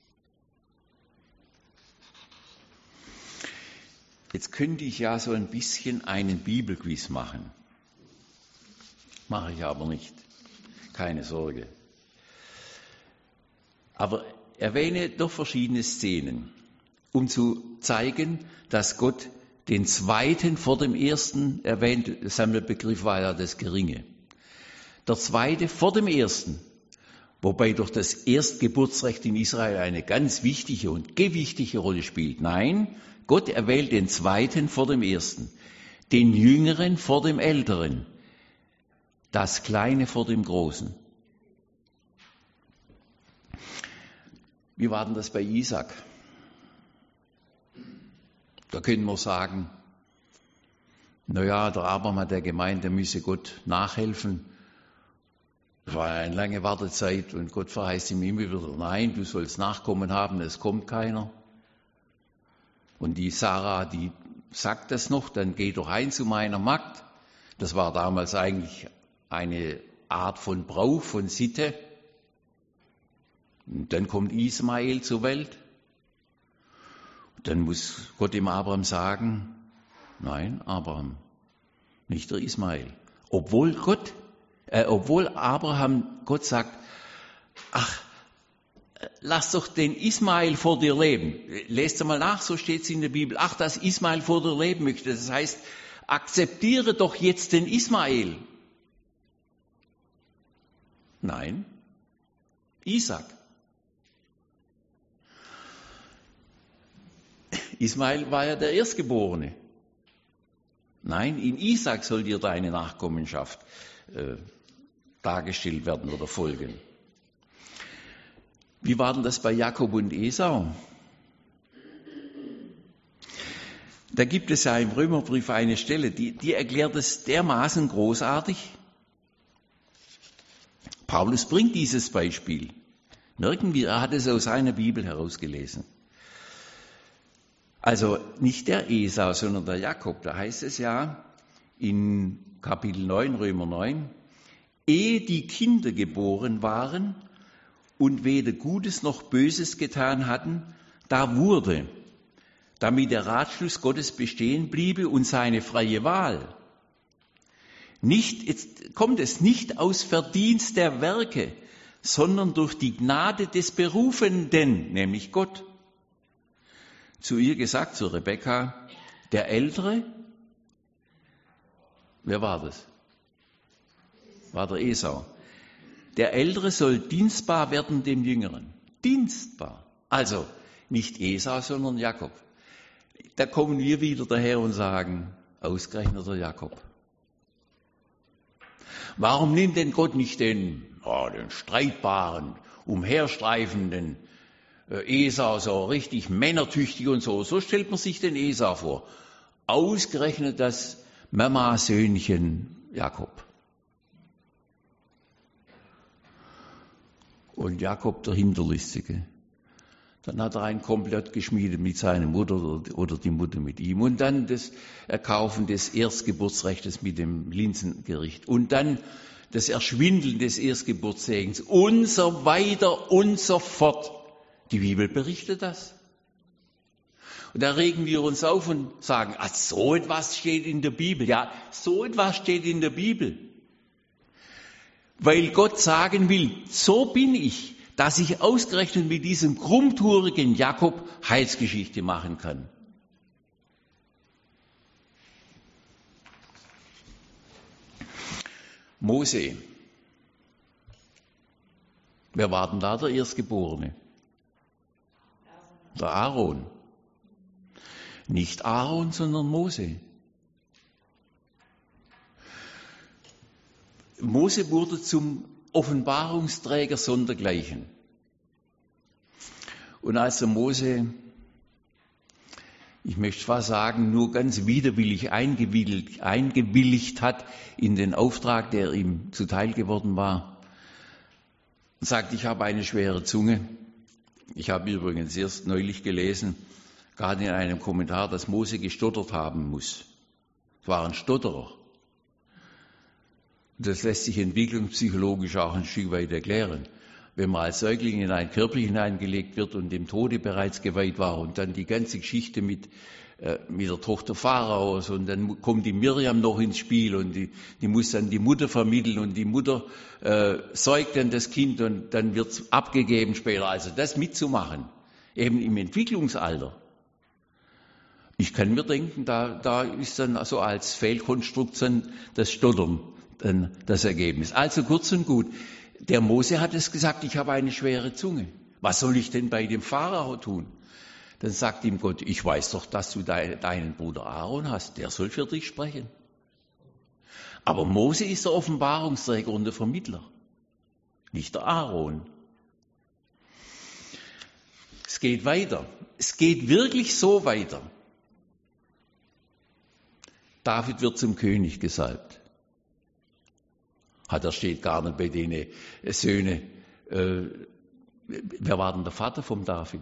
Jetzt könnte ich ja so ein bisschen einen Bibelquiz machen. Mache ich aber nicht. Keine Sorge. Aber erwähne doch verschiedene Szenen, um zu zeigen, dass Gott den Zweiten vor dem Ersten erwähnt. Sein Begriff war ja das Geringe. Der Zweite vor dem Ersten, wobei doch das Erstgeburtsrecht in Israel eine ganz wichtige und gewichtige Rolle spielt. Nein, Gott erwählt den Zweiten vor dem Ersten, den Jüngeren vor dem Älteren, das Kleine vor dem Großen. Wie war denn das bei Isaak? Da können wir sagen, naja, der Abraham hat der Gemeinde, müsse Gott nachhelfen. Es war eine lange Wartezeit und Gott verheißt ihm immer wieder, nein, du sollst Nachkommen haben, es kommt keiner. Und die Sarah, die sagt das noch, dann geh doch ein zu meiner Magd. Das war damals eigentlich eine Art von Brauch, von Sitte. Und dann kommt Ismael zur Welt. Dann muss Gott dem Abraham sagen, nein, Abraham, nicht der Ismael. Obwohl Gott, äh, obwohl Abraham Gott sagt, ach, lass doch den Ismael vor dir leben. Lest mal nach, so steht es in der Bibel. Ach, dass Ismael vor dir leben möchte. Das heißt, akzeptiere doch jetzt den Ismael. Nein, Isaak. Ismael war ja der Erstgeborene. Nein, in Isaak soll dir deine Nachkommenschaft äh, dargestellt werden oder folgen. Wie war denn das bei Jakob und Esau? Da gibt es ja im Römerbrief eine Stelle, die, die erklärt es dermaßen großartig. Paulus bringt dieses Beispiel. Nirgendwie, er hat es aus seiner Bibel herausgelesen. Also nicht der Esau, sondern der Jakob. Da heißt es ja in Kapitel neun, Römer neun, ehe die Kinder geboren waren und weder Gutes noch Böses getan hatten, da wurde, damit der Ratschluss Gottes bestehen bliebe und seine freie Wahl. Nicht, jetzt kommt es nicht aus Verdienst der Werke, sondern durch die Gnade des Berufenden, nämlich Gott. Zu ihr gesagt, zu Rebekka, der Ältere, wer war das? War der Esau. Der Ältere soll dienstbar werden dem Jüngeren. Dienstbar. Also nicht Esau, sondern Jakob. Da kommen wir wieder daher und sagen, ausgerechnet der Jakob. Warum nimmt denn Gott nicht den, oh, den streitbaren, umherstreifenden äh, Esau, so richtig männertüchtig und so? So stellt man sich den Esau vor. Ausgerechnet das Mama-Söhnchen Jakob. Und Jakob der Hinterlistige. Dann hat er einen Komplott geschmiedet mit seiner Mutter oder die Mutter mit ihm. Und dann das Erkaufen des Erstgeburtsrechts mit dem Linsengericht. Und dann das Erschwindeln des Erstgeburtssegens. Und so weiter und so fort. Die Bibel berichtet das. Und da regen wir uns auf und sagen, ach, so etwas steht in der Bibel. Ja, so etwas steht in der Bibel. Weil Gott sagen will, so bin ich, dass ich ausgerechnet mit diesem krummtourigen Jakob Heilsgeschichte machen kann. Mose. Wer war denn da der Erstgeborene? Der Aaron. Nicht Aaron, sondern Mose. Mose wurde zum Offenbarungsträger sondergleichen. Und als der Mose, ich möchte fast sagen, nur ganz widerwillig eingewilligt, eingewilligt hat in den Auftrag, der ihm zuteil geworden war, sagt, ich habe eine schwere Zunge. Ich habe übrigens erst neulich gelesen, gerade in einem Kommentar, dass Mose gestottert haben muss. Es war ein Stotterer. Das lässt sich entwicklungspsychologisch auch ein Stück weit erklären. Wenn man als Säugling in einen Körper hineingelegt wird und dem Tode bereits geweiht war und dann die ganze Geschichte mit, äh, mit der Tochter Pharaos und dann kommt die Miriam noch ins Spiel und die, die muss dann die Mutter vermitteln und die Mutter äh, säugt dann das Kind und dann wird es abgegeben später. Also das mitzumachen, eben im Entwicklungsalter. Ich kann mir denken, da, da ist dann also als Fehlkonstruktion das Stottern dann das Ergebnis. Also kurz und gut, der Mose hat es gesagt, ich habe eine schwere Zunge. Was soll ich denn bei dem Pharao tun? Dann sagt ihm Gott, ich weiß doch, dass du deinen Bruder Aaron hast, der soll für dich sprechen. Aber Mose ist der Offenbarungsträger und der Vermittler, nicht der Aaron. Es geht weiter. Es geht wirklich so weiter. David wird zum König gesalbt. Hat er steht gar nicht bei denen Söhne. Äh, wer war denn der Vater vom David?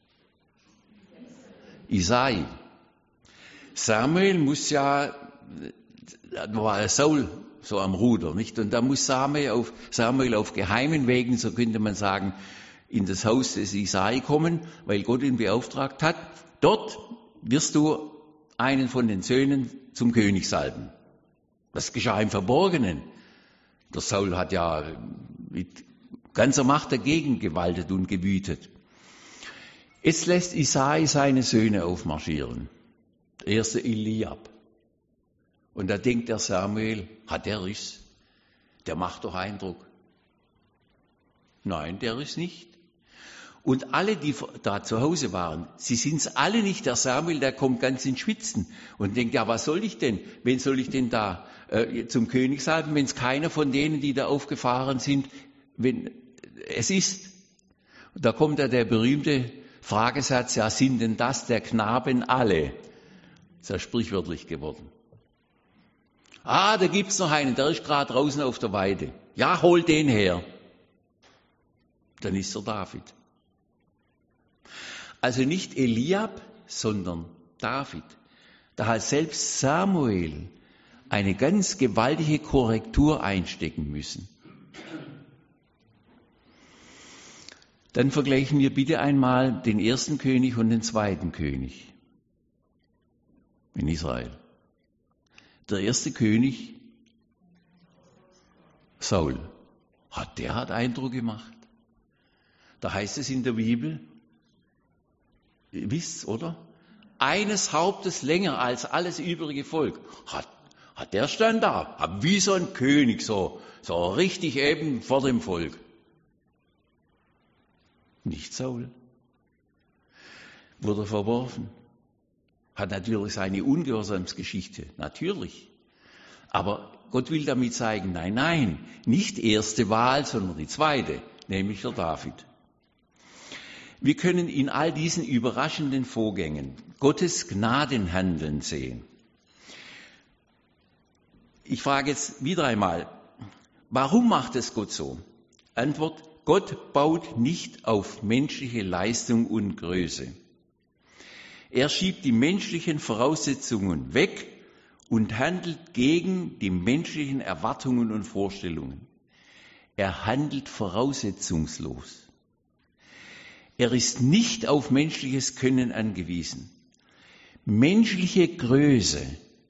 Isai. Samuel muss ja, da war Saul so am Ruder, nicht? Und da muss Samuel auf, Samuel auf geheimen Wegen, so könnte man sagen, in das Haus des Isai kommen, weil Gott ihn beauftragt hat. Dort wirst du einen von den Söhnen zum König salben. Das geschah im Verborgenen. Der Saul hat ja mit ganzer Macht dagegen gewaltet und gewütet. Jetzt lässt Isai seine Söhne aufmarschieren. Der erste Eliab. Und da denkt der Samuel, hat der Riss? Der macht doch Eindruck. Nein, der ist nicht. Und alle, die da zu Hause waren, sie sind's alle nicht. Der Samuel, der kommt ganz ins Schwitzen und denkt, ja, was soll ich denn? Wen soll ich denn da äh, zum König salben, wenn es keiner von denen, die da aufgefahren sind, wenn es ist? Und da kommt ja der berühmte Fragesatz, ja, sind denn das der Knaben alle? Das ist ja sprichwörtlich geworden. Ah, da gibt's noch einen, der ist gerade draußen auf der Weide. Ja, hol den her. Dann ist er David. Also nicht Eliab, sondern David. Da hat selbst Samuel eine ganz gewaltige Korrektur einstecken müssen. Dann vergleichen wir bitte einmal den ersten König und den zweiten König in Israel. Der erste König, Saul, hat, der hat Eindruck gemacht. Da heißt es in der Bibel, ihr wisst's, oder? Eines Hauptes länger als alles übrige Volk. Hat, hat der stand da, wie so ein König, so, so richtig eben vor dem Volk. Nicht Saul. Wurde verworfen. Hat natürlich seine Ungehorsamsgeschichte, natürlich. Aber Gott will damit zeigen, nein, nein, nicht erste Wahl, sondern die zweite, nämlich der David. Wir können in all diesen überraschenden Vorgängen Gottes Gnadenhandeln sehen. Ich frage jetzt wieder einmal, warum macht es Gott so? Antwort, Gott baut nicht auf menschliche Leistung und Größe. Er schiebt die menschlichen Voraussetzungen weg und handelt gegen die menschlichen Erwartungen und Vorstellungen. Er handelt voraussetzungslos. Er ist nicht auf menschliches Können angewiesen. Menschliche Größe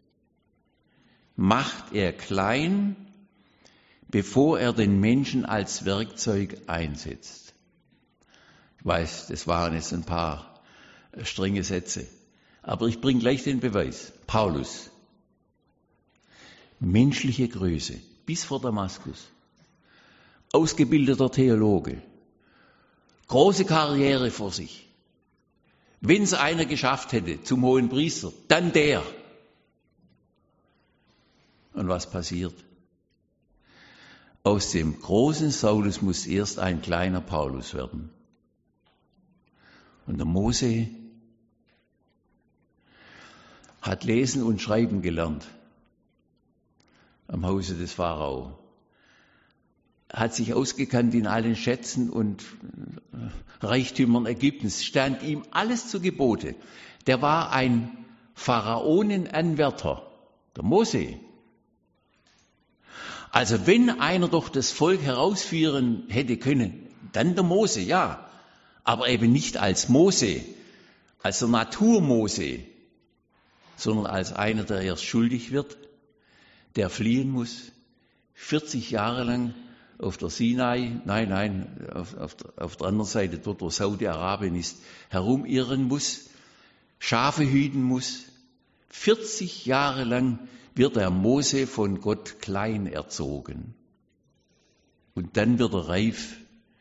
macht er klein, bevor er den Menschen als Werkzeug einsetzt. Ich weiß, das waren jetzt ein paar strenge Sätze, aber ich bringe gleich den Beweis. Paulus, menschliche Größe, bis vor Damaskus, ausgebildeter Theologe, große Karriere vor sich. Wenn es einer geschafft hätte zum hohen Priester, dann der. Und was passiert? aus dem großen Saulus muss erst ein kleiner Paulus werden. Und der Mose hat lesen und schreiben gelernt am Hause des Pharao, hat sich ausgekannt in allen Schätzen und Reichtümern Ägyptens, stand ihm alles zu Gebote. Der war ein Pharaonenanwärter, der Mose. Also wenn einer doch das Volk herausführen hätte können, dann der Mose, ja, aber eben nicht als Mose, als der Naturmose, sondern als einer, der erst schuldig wird, der fliehen muss, vierzig Jahre lang auf der Sinai, nein, nein, auf, auf, der, auf der anderen Seite, dort wo Saudi-Arabien ist, herumirren muss, Schafe hüten muss. vierzig Jahre lang wird der Mose von Gott klein erzogen. Und dann wird er reif,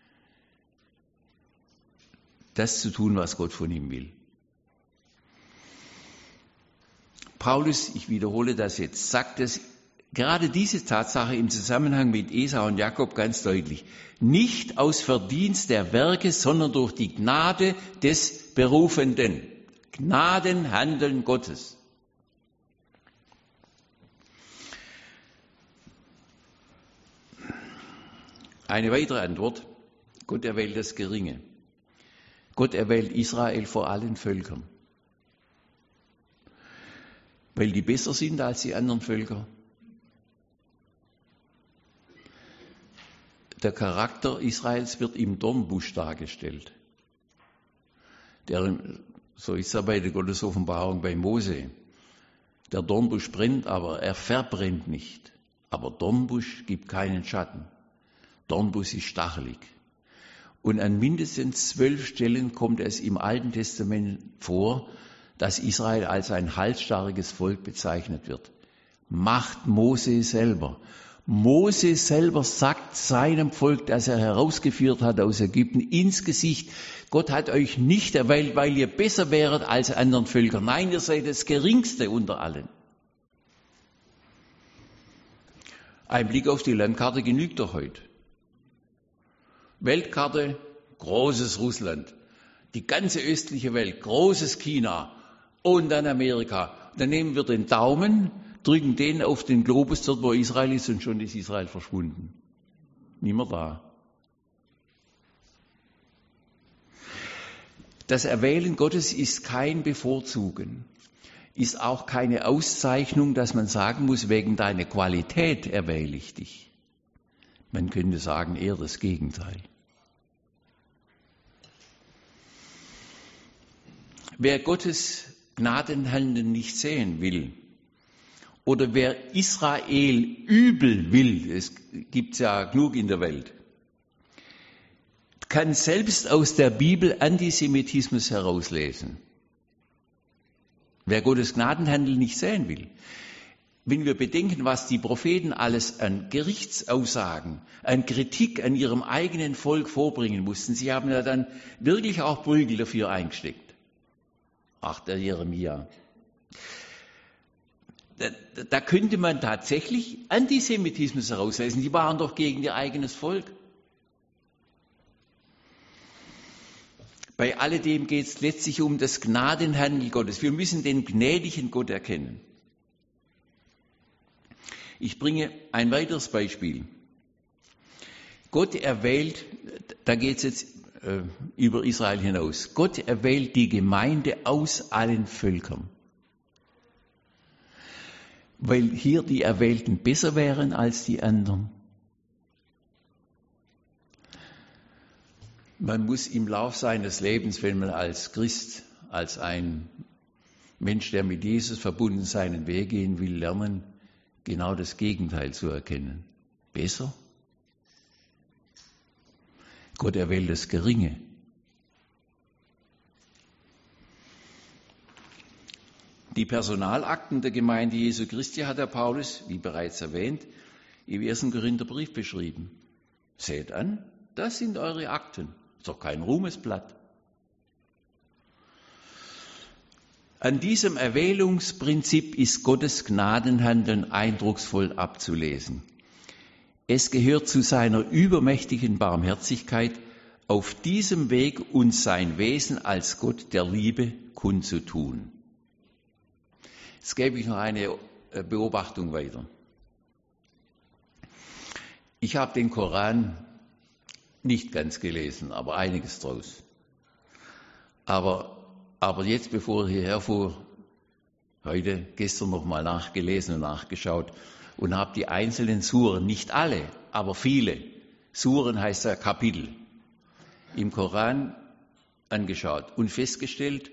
das zu tun, was Gott von ihm will. Paulus, ich wiederhole das jetzt, sagt es, gerade diese Tatsache im Zusammenhang mit Esau und Jakob ganz deutlich. Nicht aus Verdienst der Werke, sondern durch die Gnade des Berufenden. Gnadenhandeln Gottes. Eine weitere Antwort. Gott erwählt das Geringe. Gott erwählt Israel vor allen Völkern. Weil die besser sind als die anderen Völker. Der Charakter Israels wird im Dornbusch dargestellt. Der, so ist er bei der Gottesoffenbarung bei Mose. Der Dornbusch brennt, aber er verbrennt nicht. Aber Dornbusch gibt keinen Schatten. Dornbusch ist stachelig. Und an mindestens zwölf Stellen kommt es im Alten Testament vor, dass Israel als ein halsstarriges Volk bezeichnet wird. Macht Mose selber. Mose selber sagt seinem Volk, das er herausgeführt hat aus Ägypten, ins Gesicht, Gott hat euch nicht erwählt, weil ihr besser wäret als anderen Völker. Nein, ihr seid das Geringste unter allen. Ein Blick auf die Landkarte genügt doch heute. Weltkarte, großes Russland. Die ganze östliche Welt, großes China und dann Amerika. Dann nehmen wir den Daumen, drücken den auf den Globus dort, wo Israel ist, und schon ist Israel verschwunden. Niemand da. Das Erwählen Gottes ist kein Bevorzugen, ist auch keine Auszeichnung, dass man sagen muss, wegen deiner Qualität erwähle ich dich. Man könnte sagen, eher das Gegenteil. Wer Gottes Gnadenhandeln nicht sehen will, oder wer Israel übel will, es gibt ja genug in der Welt, kann selbst aus der Bibel Antisemitismus herauslesen. Wer Gottes Gnadenhandel nicht sehen will. Wenn wir bedenken, was die Propheten alles an Gerichtsaussagen, an Kritik an ihrem eigenen Volk vorbringen mussten, sie haben ja dann wirklich auch Prügel dafür eingesteckt. Ach, der Jeremia. Da, da könnte man tatsächlich Antisemitismus herauslesen. Die waren doch gegen ihr eigenes Volk. Bei alledem geht es letztlich um das Gnadenhandeln Gottes. Wir müssen den gnädigen Gott erkennen. Ich bringe ein weiteres Beispiel. Gott erwählt, da geht es jetzt äh, über Israel hinaus, Gott erwählt die Gemeinde aus allen Völkern. Weil hier die Erwählten besser wären als die anderen. Man muss im Lauf seines Lebens, wenn man als Christ, als ein Mensch, der mit Jesus verbunden seinen Weg gehen will, lernen, genau das Gegenteil zu erkennen. Besser? Gott erwählt das Geringe. Die Personalakten der Gemeinde Jesu Christi hat der Paulus, wie bereits erwähnt, im ersten Korintherbrief beschrieben. Seht an, das sind eure Akten. Ist doch kein Ruhmesblatt. An diesem Erwählungsprinzip ist Gottes Gnadenhandeln eindrucksvoll abzulesen. Es gehört zu seiner übermächtigen Barmherzigkeit, auf diesem Weg uns sein Wesen als Gott der Liebe kundzutun. Jetzt gebe ich noch eine Beobachtung weiter. Ich habe den Koran nicht ganz gelesen, aber einiges draus. Aber, aber jetzt, bevor ich hierher fuhr, heute, gestern noch mal nachgelesen und nachgeschaut und habe die einzelnen Suren, nicht alle, aber viele, Suren heißt ja Kapitel, im Koran angeschaut und festgestellt,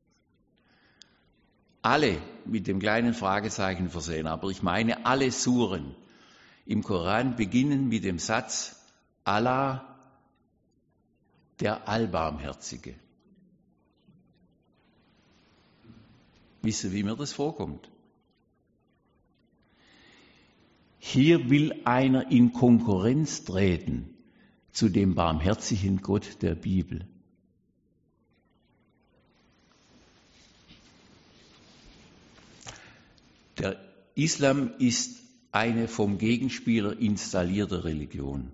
alle mit dem kleinen Fragezeichen versehen, aber ich meine alle Suren im Koran beginnen mit dem Satz Allah, der Allbarmherzige. Wisst ihr, wie mir das vorkommt? Hier will einer in Konkurrenz treten zu dem barmherzigen Gott der Bibel. Der Islam ist eine vom Gegenspieler installierte Religion.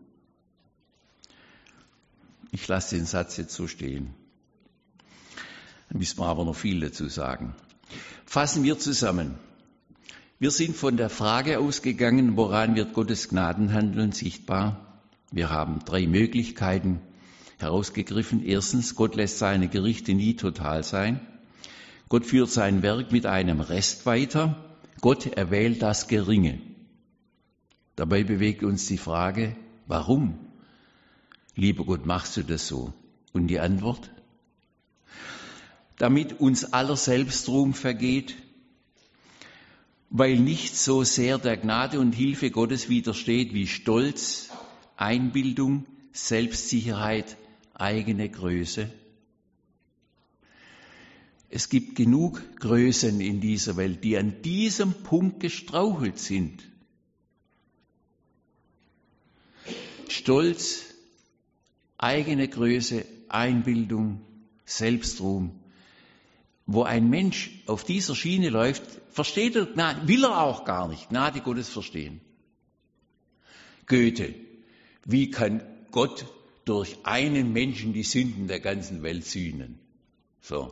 Ich lasse den Satz jetzt so stehen. Da müssen wir aber noch viel dazu sagen. Fassen wir zusammen. Wir sind von der Frage ausgegangen, woran wird Gottes Gnadenhandeln sichtbar? Wir haben drei Möglichkeiten herausgegriffen. Erstens, Gott lässt seine Gerichte nie total sein. Gott führt sein Werk mit einem Rest weiter. Gott erwählt das Geringe. Dabei bewegt uns die Frage, warum? Lieber Gott, machst du das so? Und die Antwort? Damit uns aller Selbstruhm vergeht, weil nichts so sehr der Gnade und Hilfe Gottes widersteht wie Stolz, Einbildung, Selbstsicherheit, eigene Größe. Es gibt genug Größen in dieser Welt, die an diesem Punkt gestrauchelt sind. Stolz, eigene Größe, Einbildung, Selbstruhm. Wo ein Mensch auf dieser Schiene läuft, versteht er Gnade, will er auch gar nicht Gnade Gottes verstehen. Goethe, wie kann Gott durch einen Menschen die Sünden der ganzen Welt sühnen? So.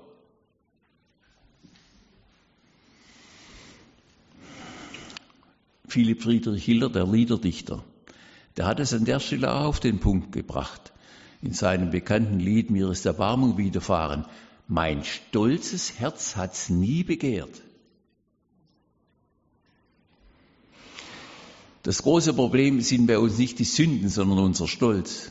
Philipp Friedrich Hiller, der Liederdichter, der hat es an der Stelle auch auf den Punkt gebracht. In seinem bekannten Lied Mir ist Erbarmung widerfahren. Mein stolzes Herz hat's nie begehrt. Das große Problem sind bei uns nicht die Sünden, sondern unser Stolz.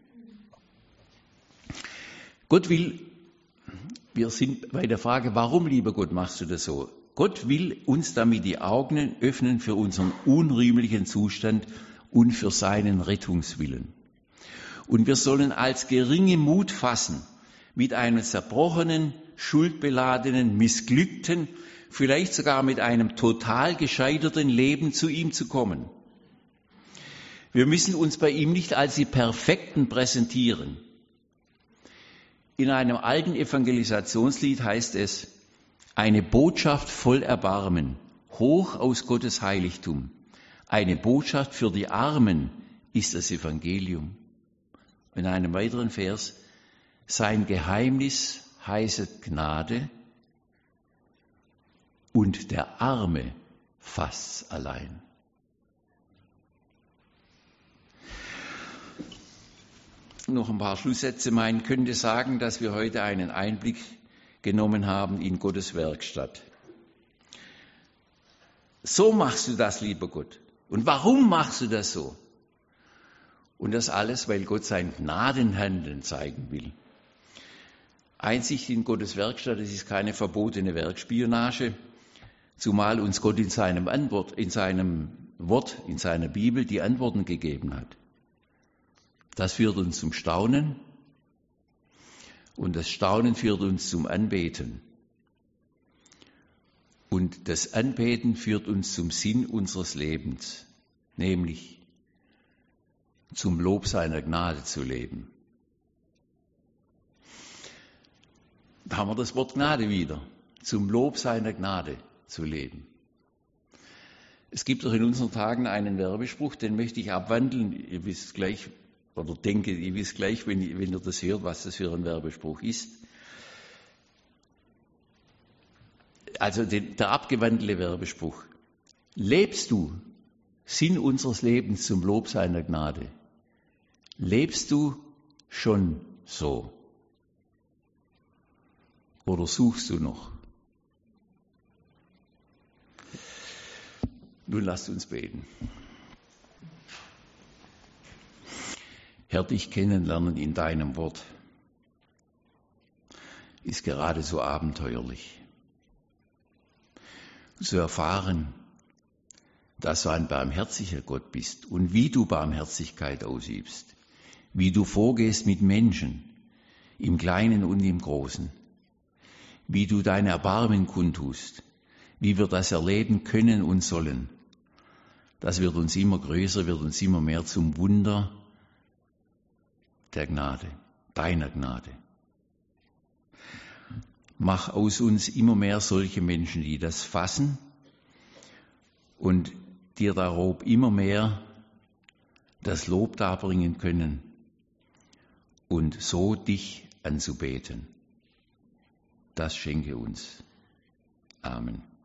Gott will, wir sind bei der Frage, warum, lieber Gott, machst du das so? Gott will uns damit die Augen öffnen für unseren unrühmlichen Zustand und für seinen Rettungswillen. Und wir sollen als geringe Mut fassen, mit einem zerbrochenen, schuldbeladenen, missglückten, vielleicht sogar mit einem total gescheiterten Leben zu ihm zu kommen. Wir müssen uns bei ihm nicht als die Perfekten präsentieren. In einem alten Evangelisationslied heißt es, eine Botschaft voll Erbarmen, hoch aus Gottes Heiligtum. Eine Botschaft für die Armen ist das Evangelium. In einem weiteren Vers, sein Geheimnis heißet Gnade und der Arme fasst's allein. Noch ein paar Schlusssätze. Man könnte sagen, dass wir heute einen Einblick genommen haben in Gottes Werkstatt. So machst du das, lieber Gott. Und warum machst du das so? Und das alles, weil Gott sein Gnadenhandeln zeigen will. Einsicht in Gottes Werkstatt, das ist keine verbotene Werkspionage, zumal uns Gott in seinem Antwort, in seinem Wort, in seiner Bibel die Antworten gegeben hat. Das führt uns zum Staunen und das Staunen führt uns zum Anbeten. Und das Anbeten führt uns zum Sinn unseres Lebens, nämlich zum Lob seiner Gnade zu leben. Da haben wir das Wort Gnade wieder, zum Lob seiner Gnade zu leben. Es gibt doch in unseren Tagen einen Werbespruch, den möchte ich abwandeln. Ihr wisst gleich, oder denke, ihr wisst gleich, wenn, wenn ihr das hört, was das für ein Werbespruch ist. Also den, der abgewandelte Werbespruch. Lebst du Sinn unseres Lebens zum Lob seiner Gnade? Lebst du schon so? Oder suchst du noch? Nun lasst uns beten. Herr, dich kennenlernen in deinem Wort ist gerade so abenteuerlich. Zu erfahren, dass du ein barmherziger Gott bist und wie du Barmherzigkeit ausübst, wie du vorgehst mit Menschen, im Kleinen und im Großen, wie du dein Erbarmen kundtust, wie wir das erleben können und sollen. Das wird uns immer größer, wird uns immer mehr zum Wunder der Gnade, deiner Gnade. Mach aus uns immer mehr solche Menschen, die das fassen und dir darauf immer mehr das Lob darbringen können und so dich anzubeten. Das schenke uns. Amen.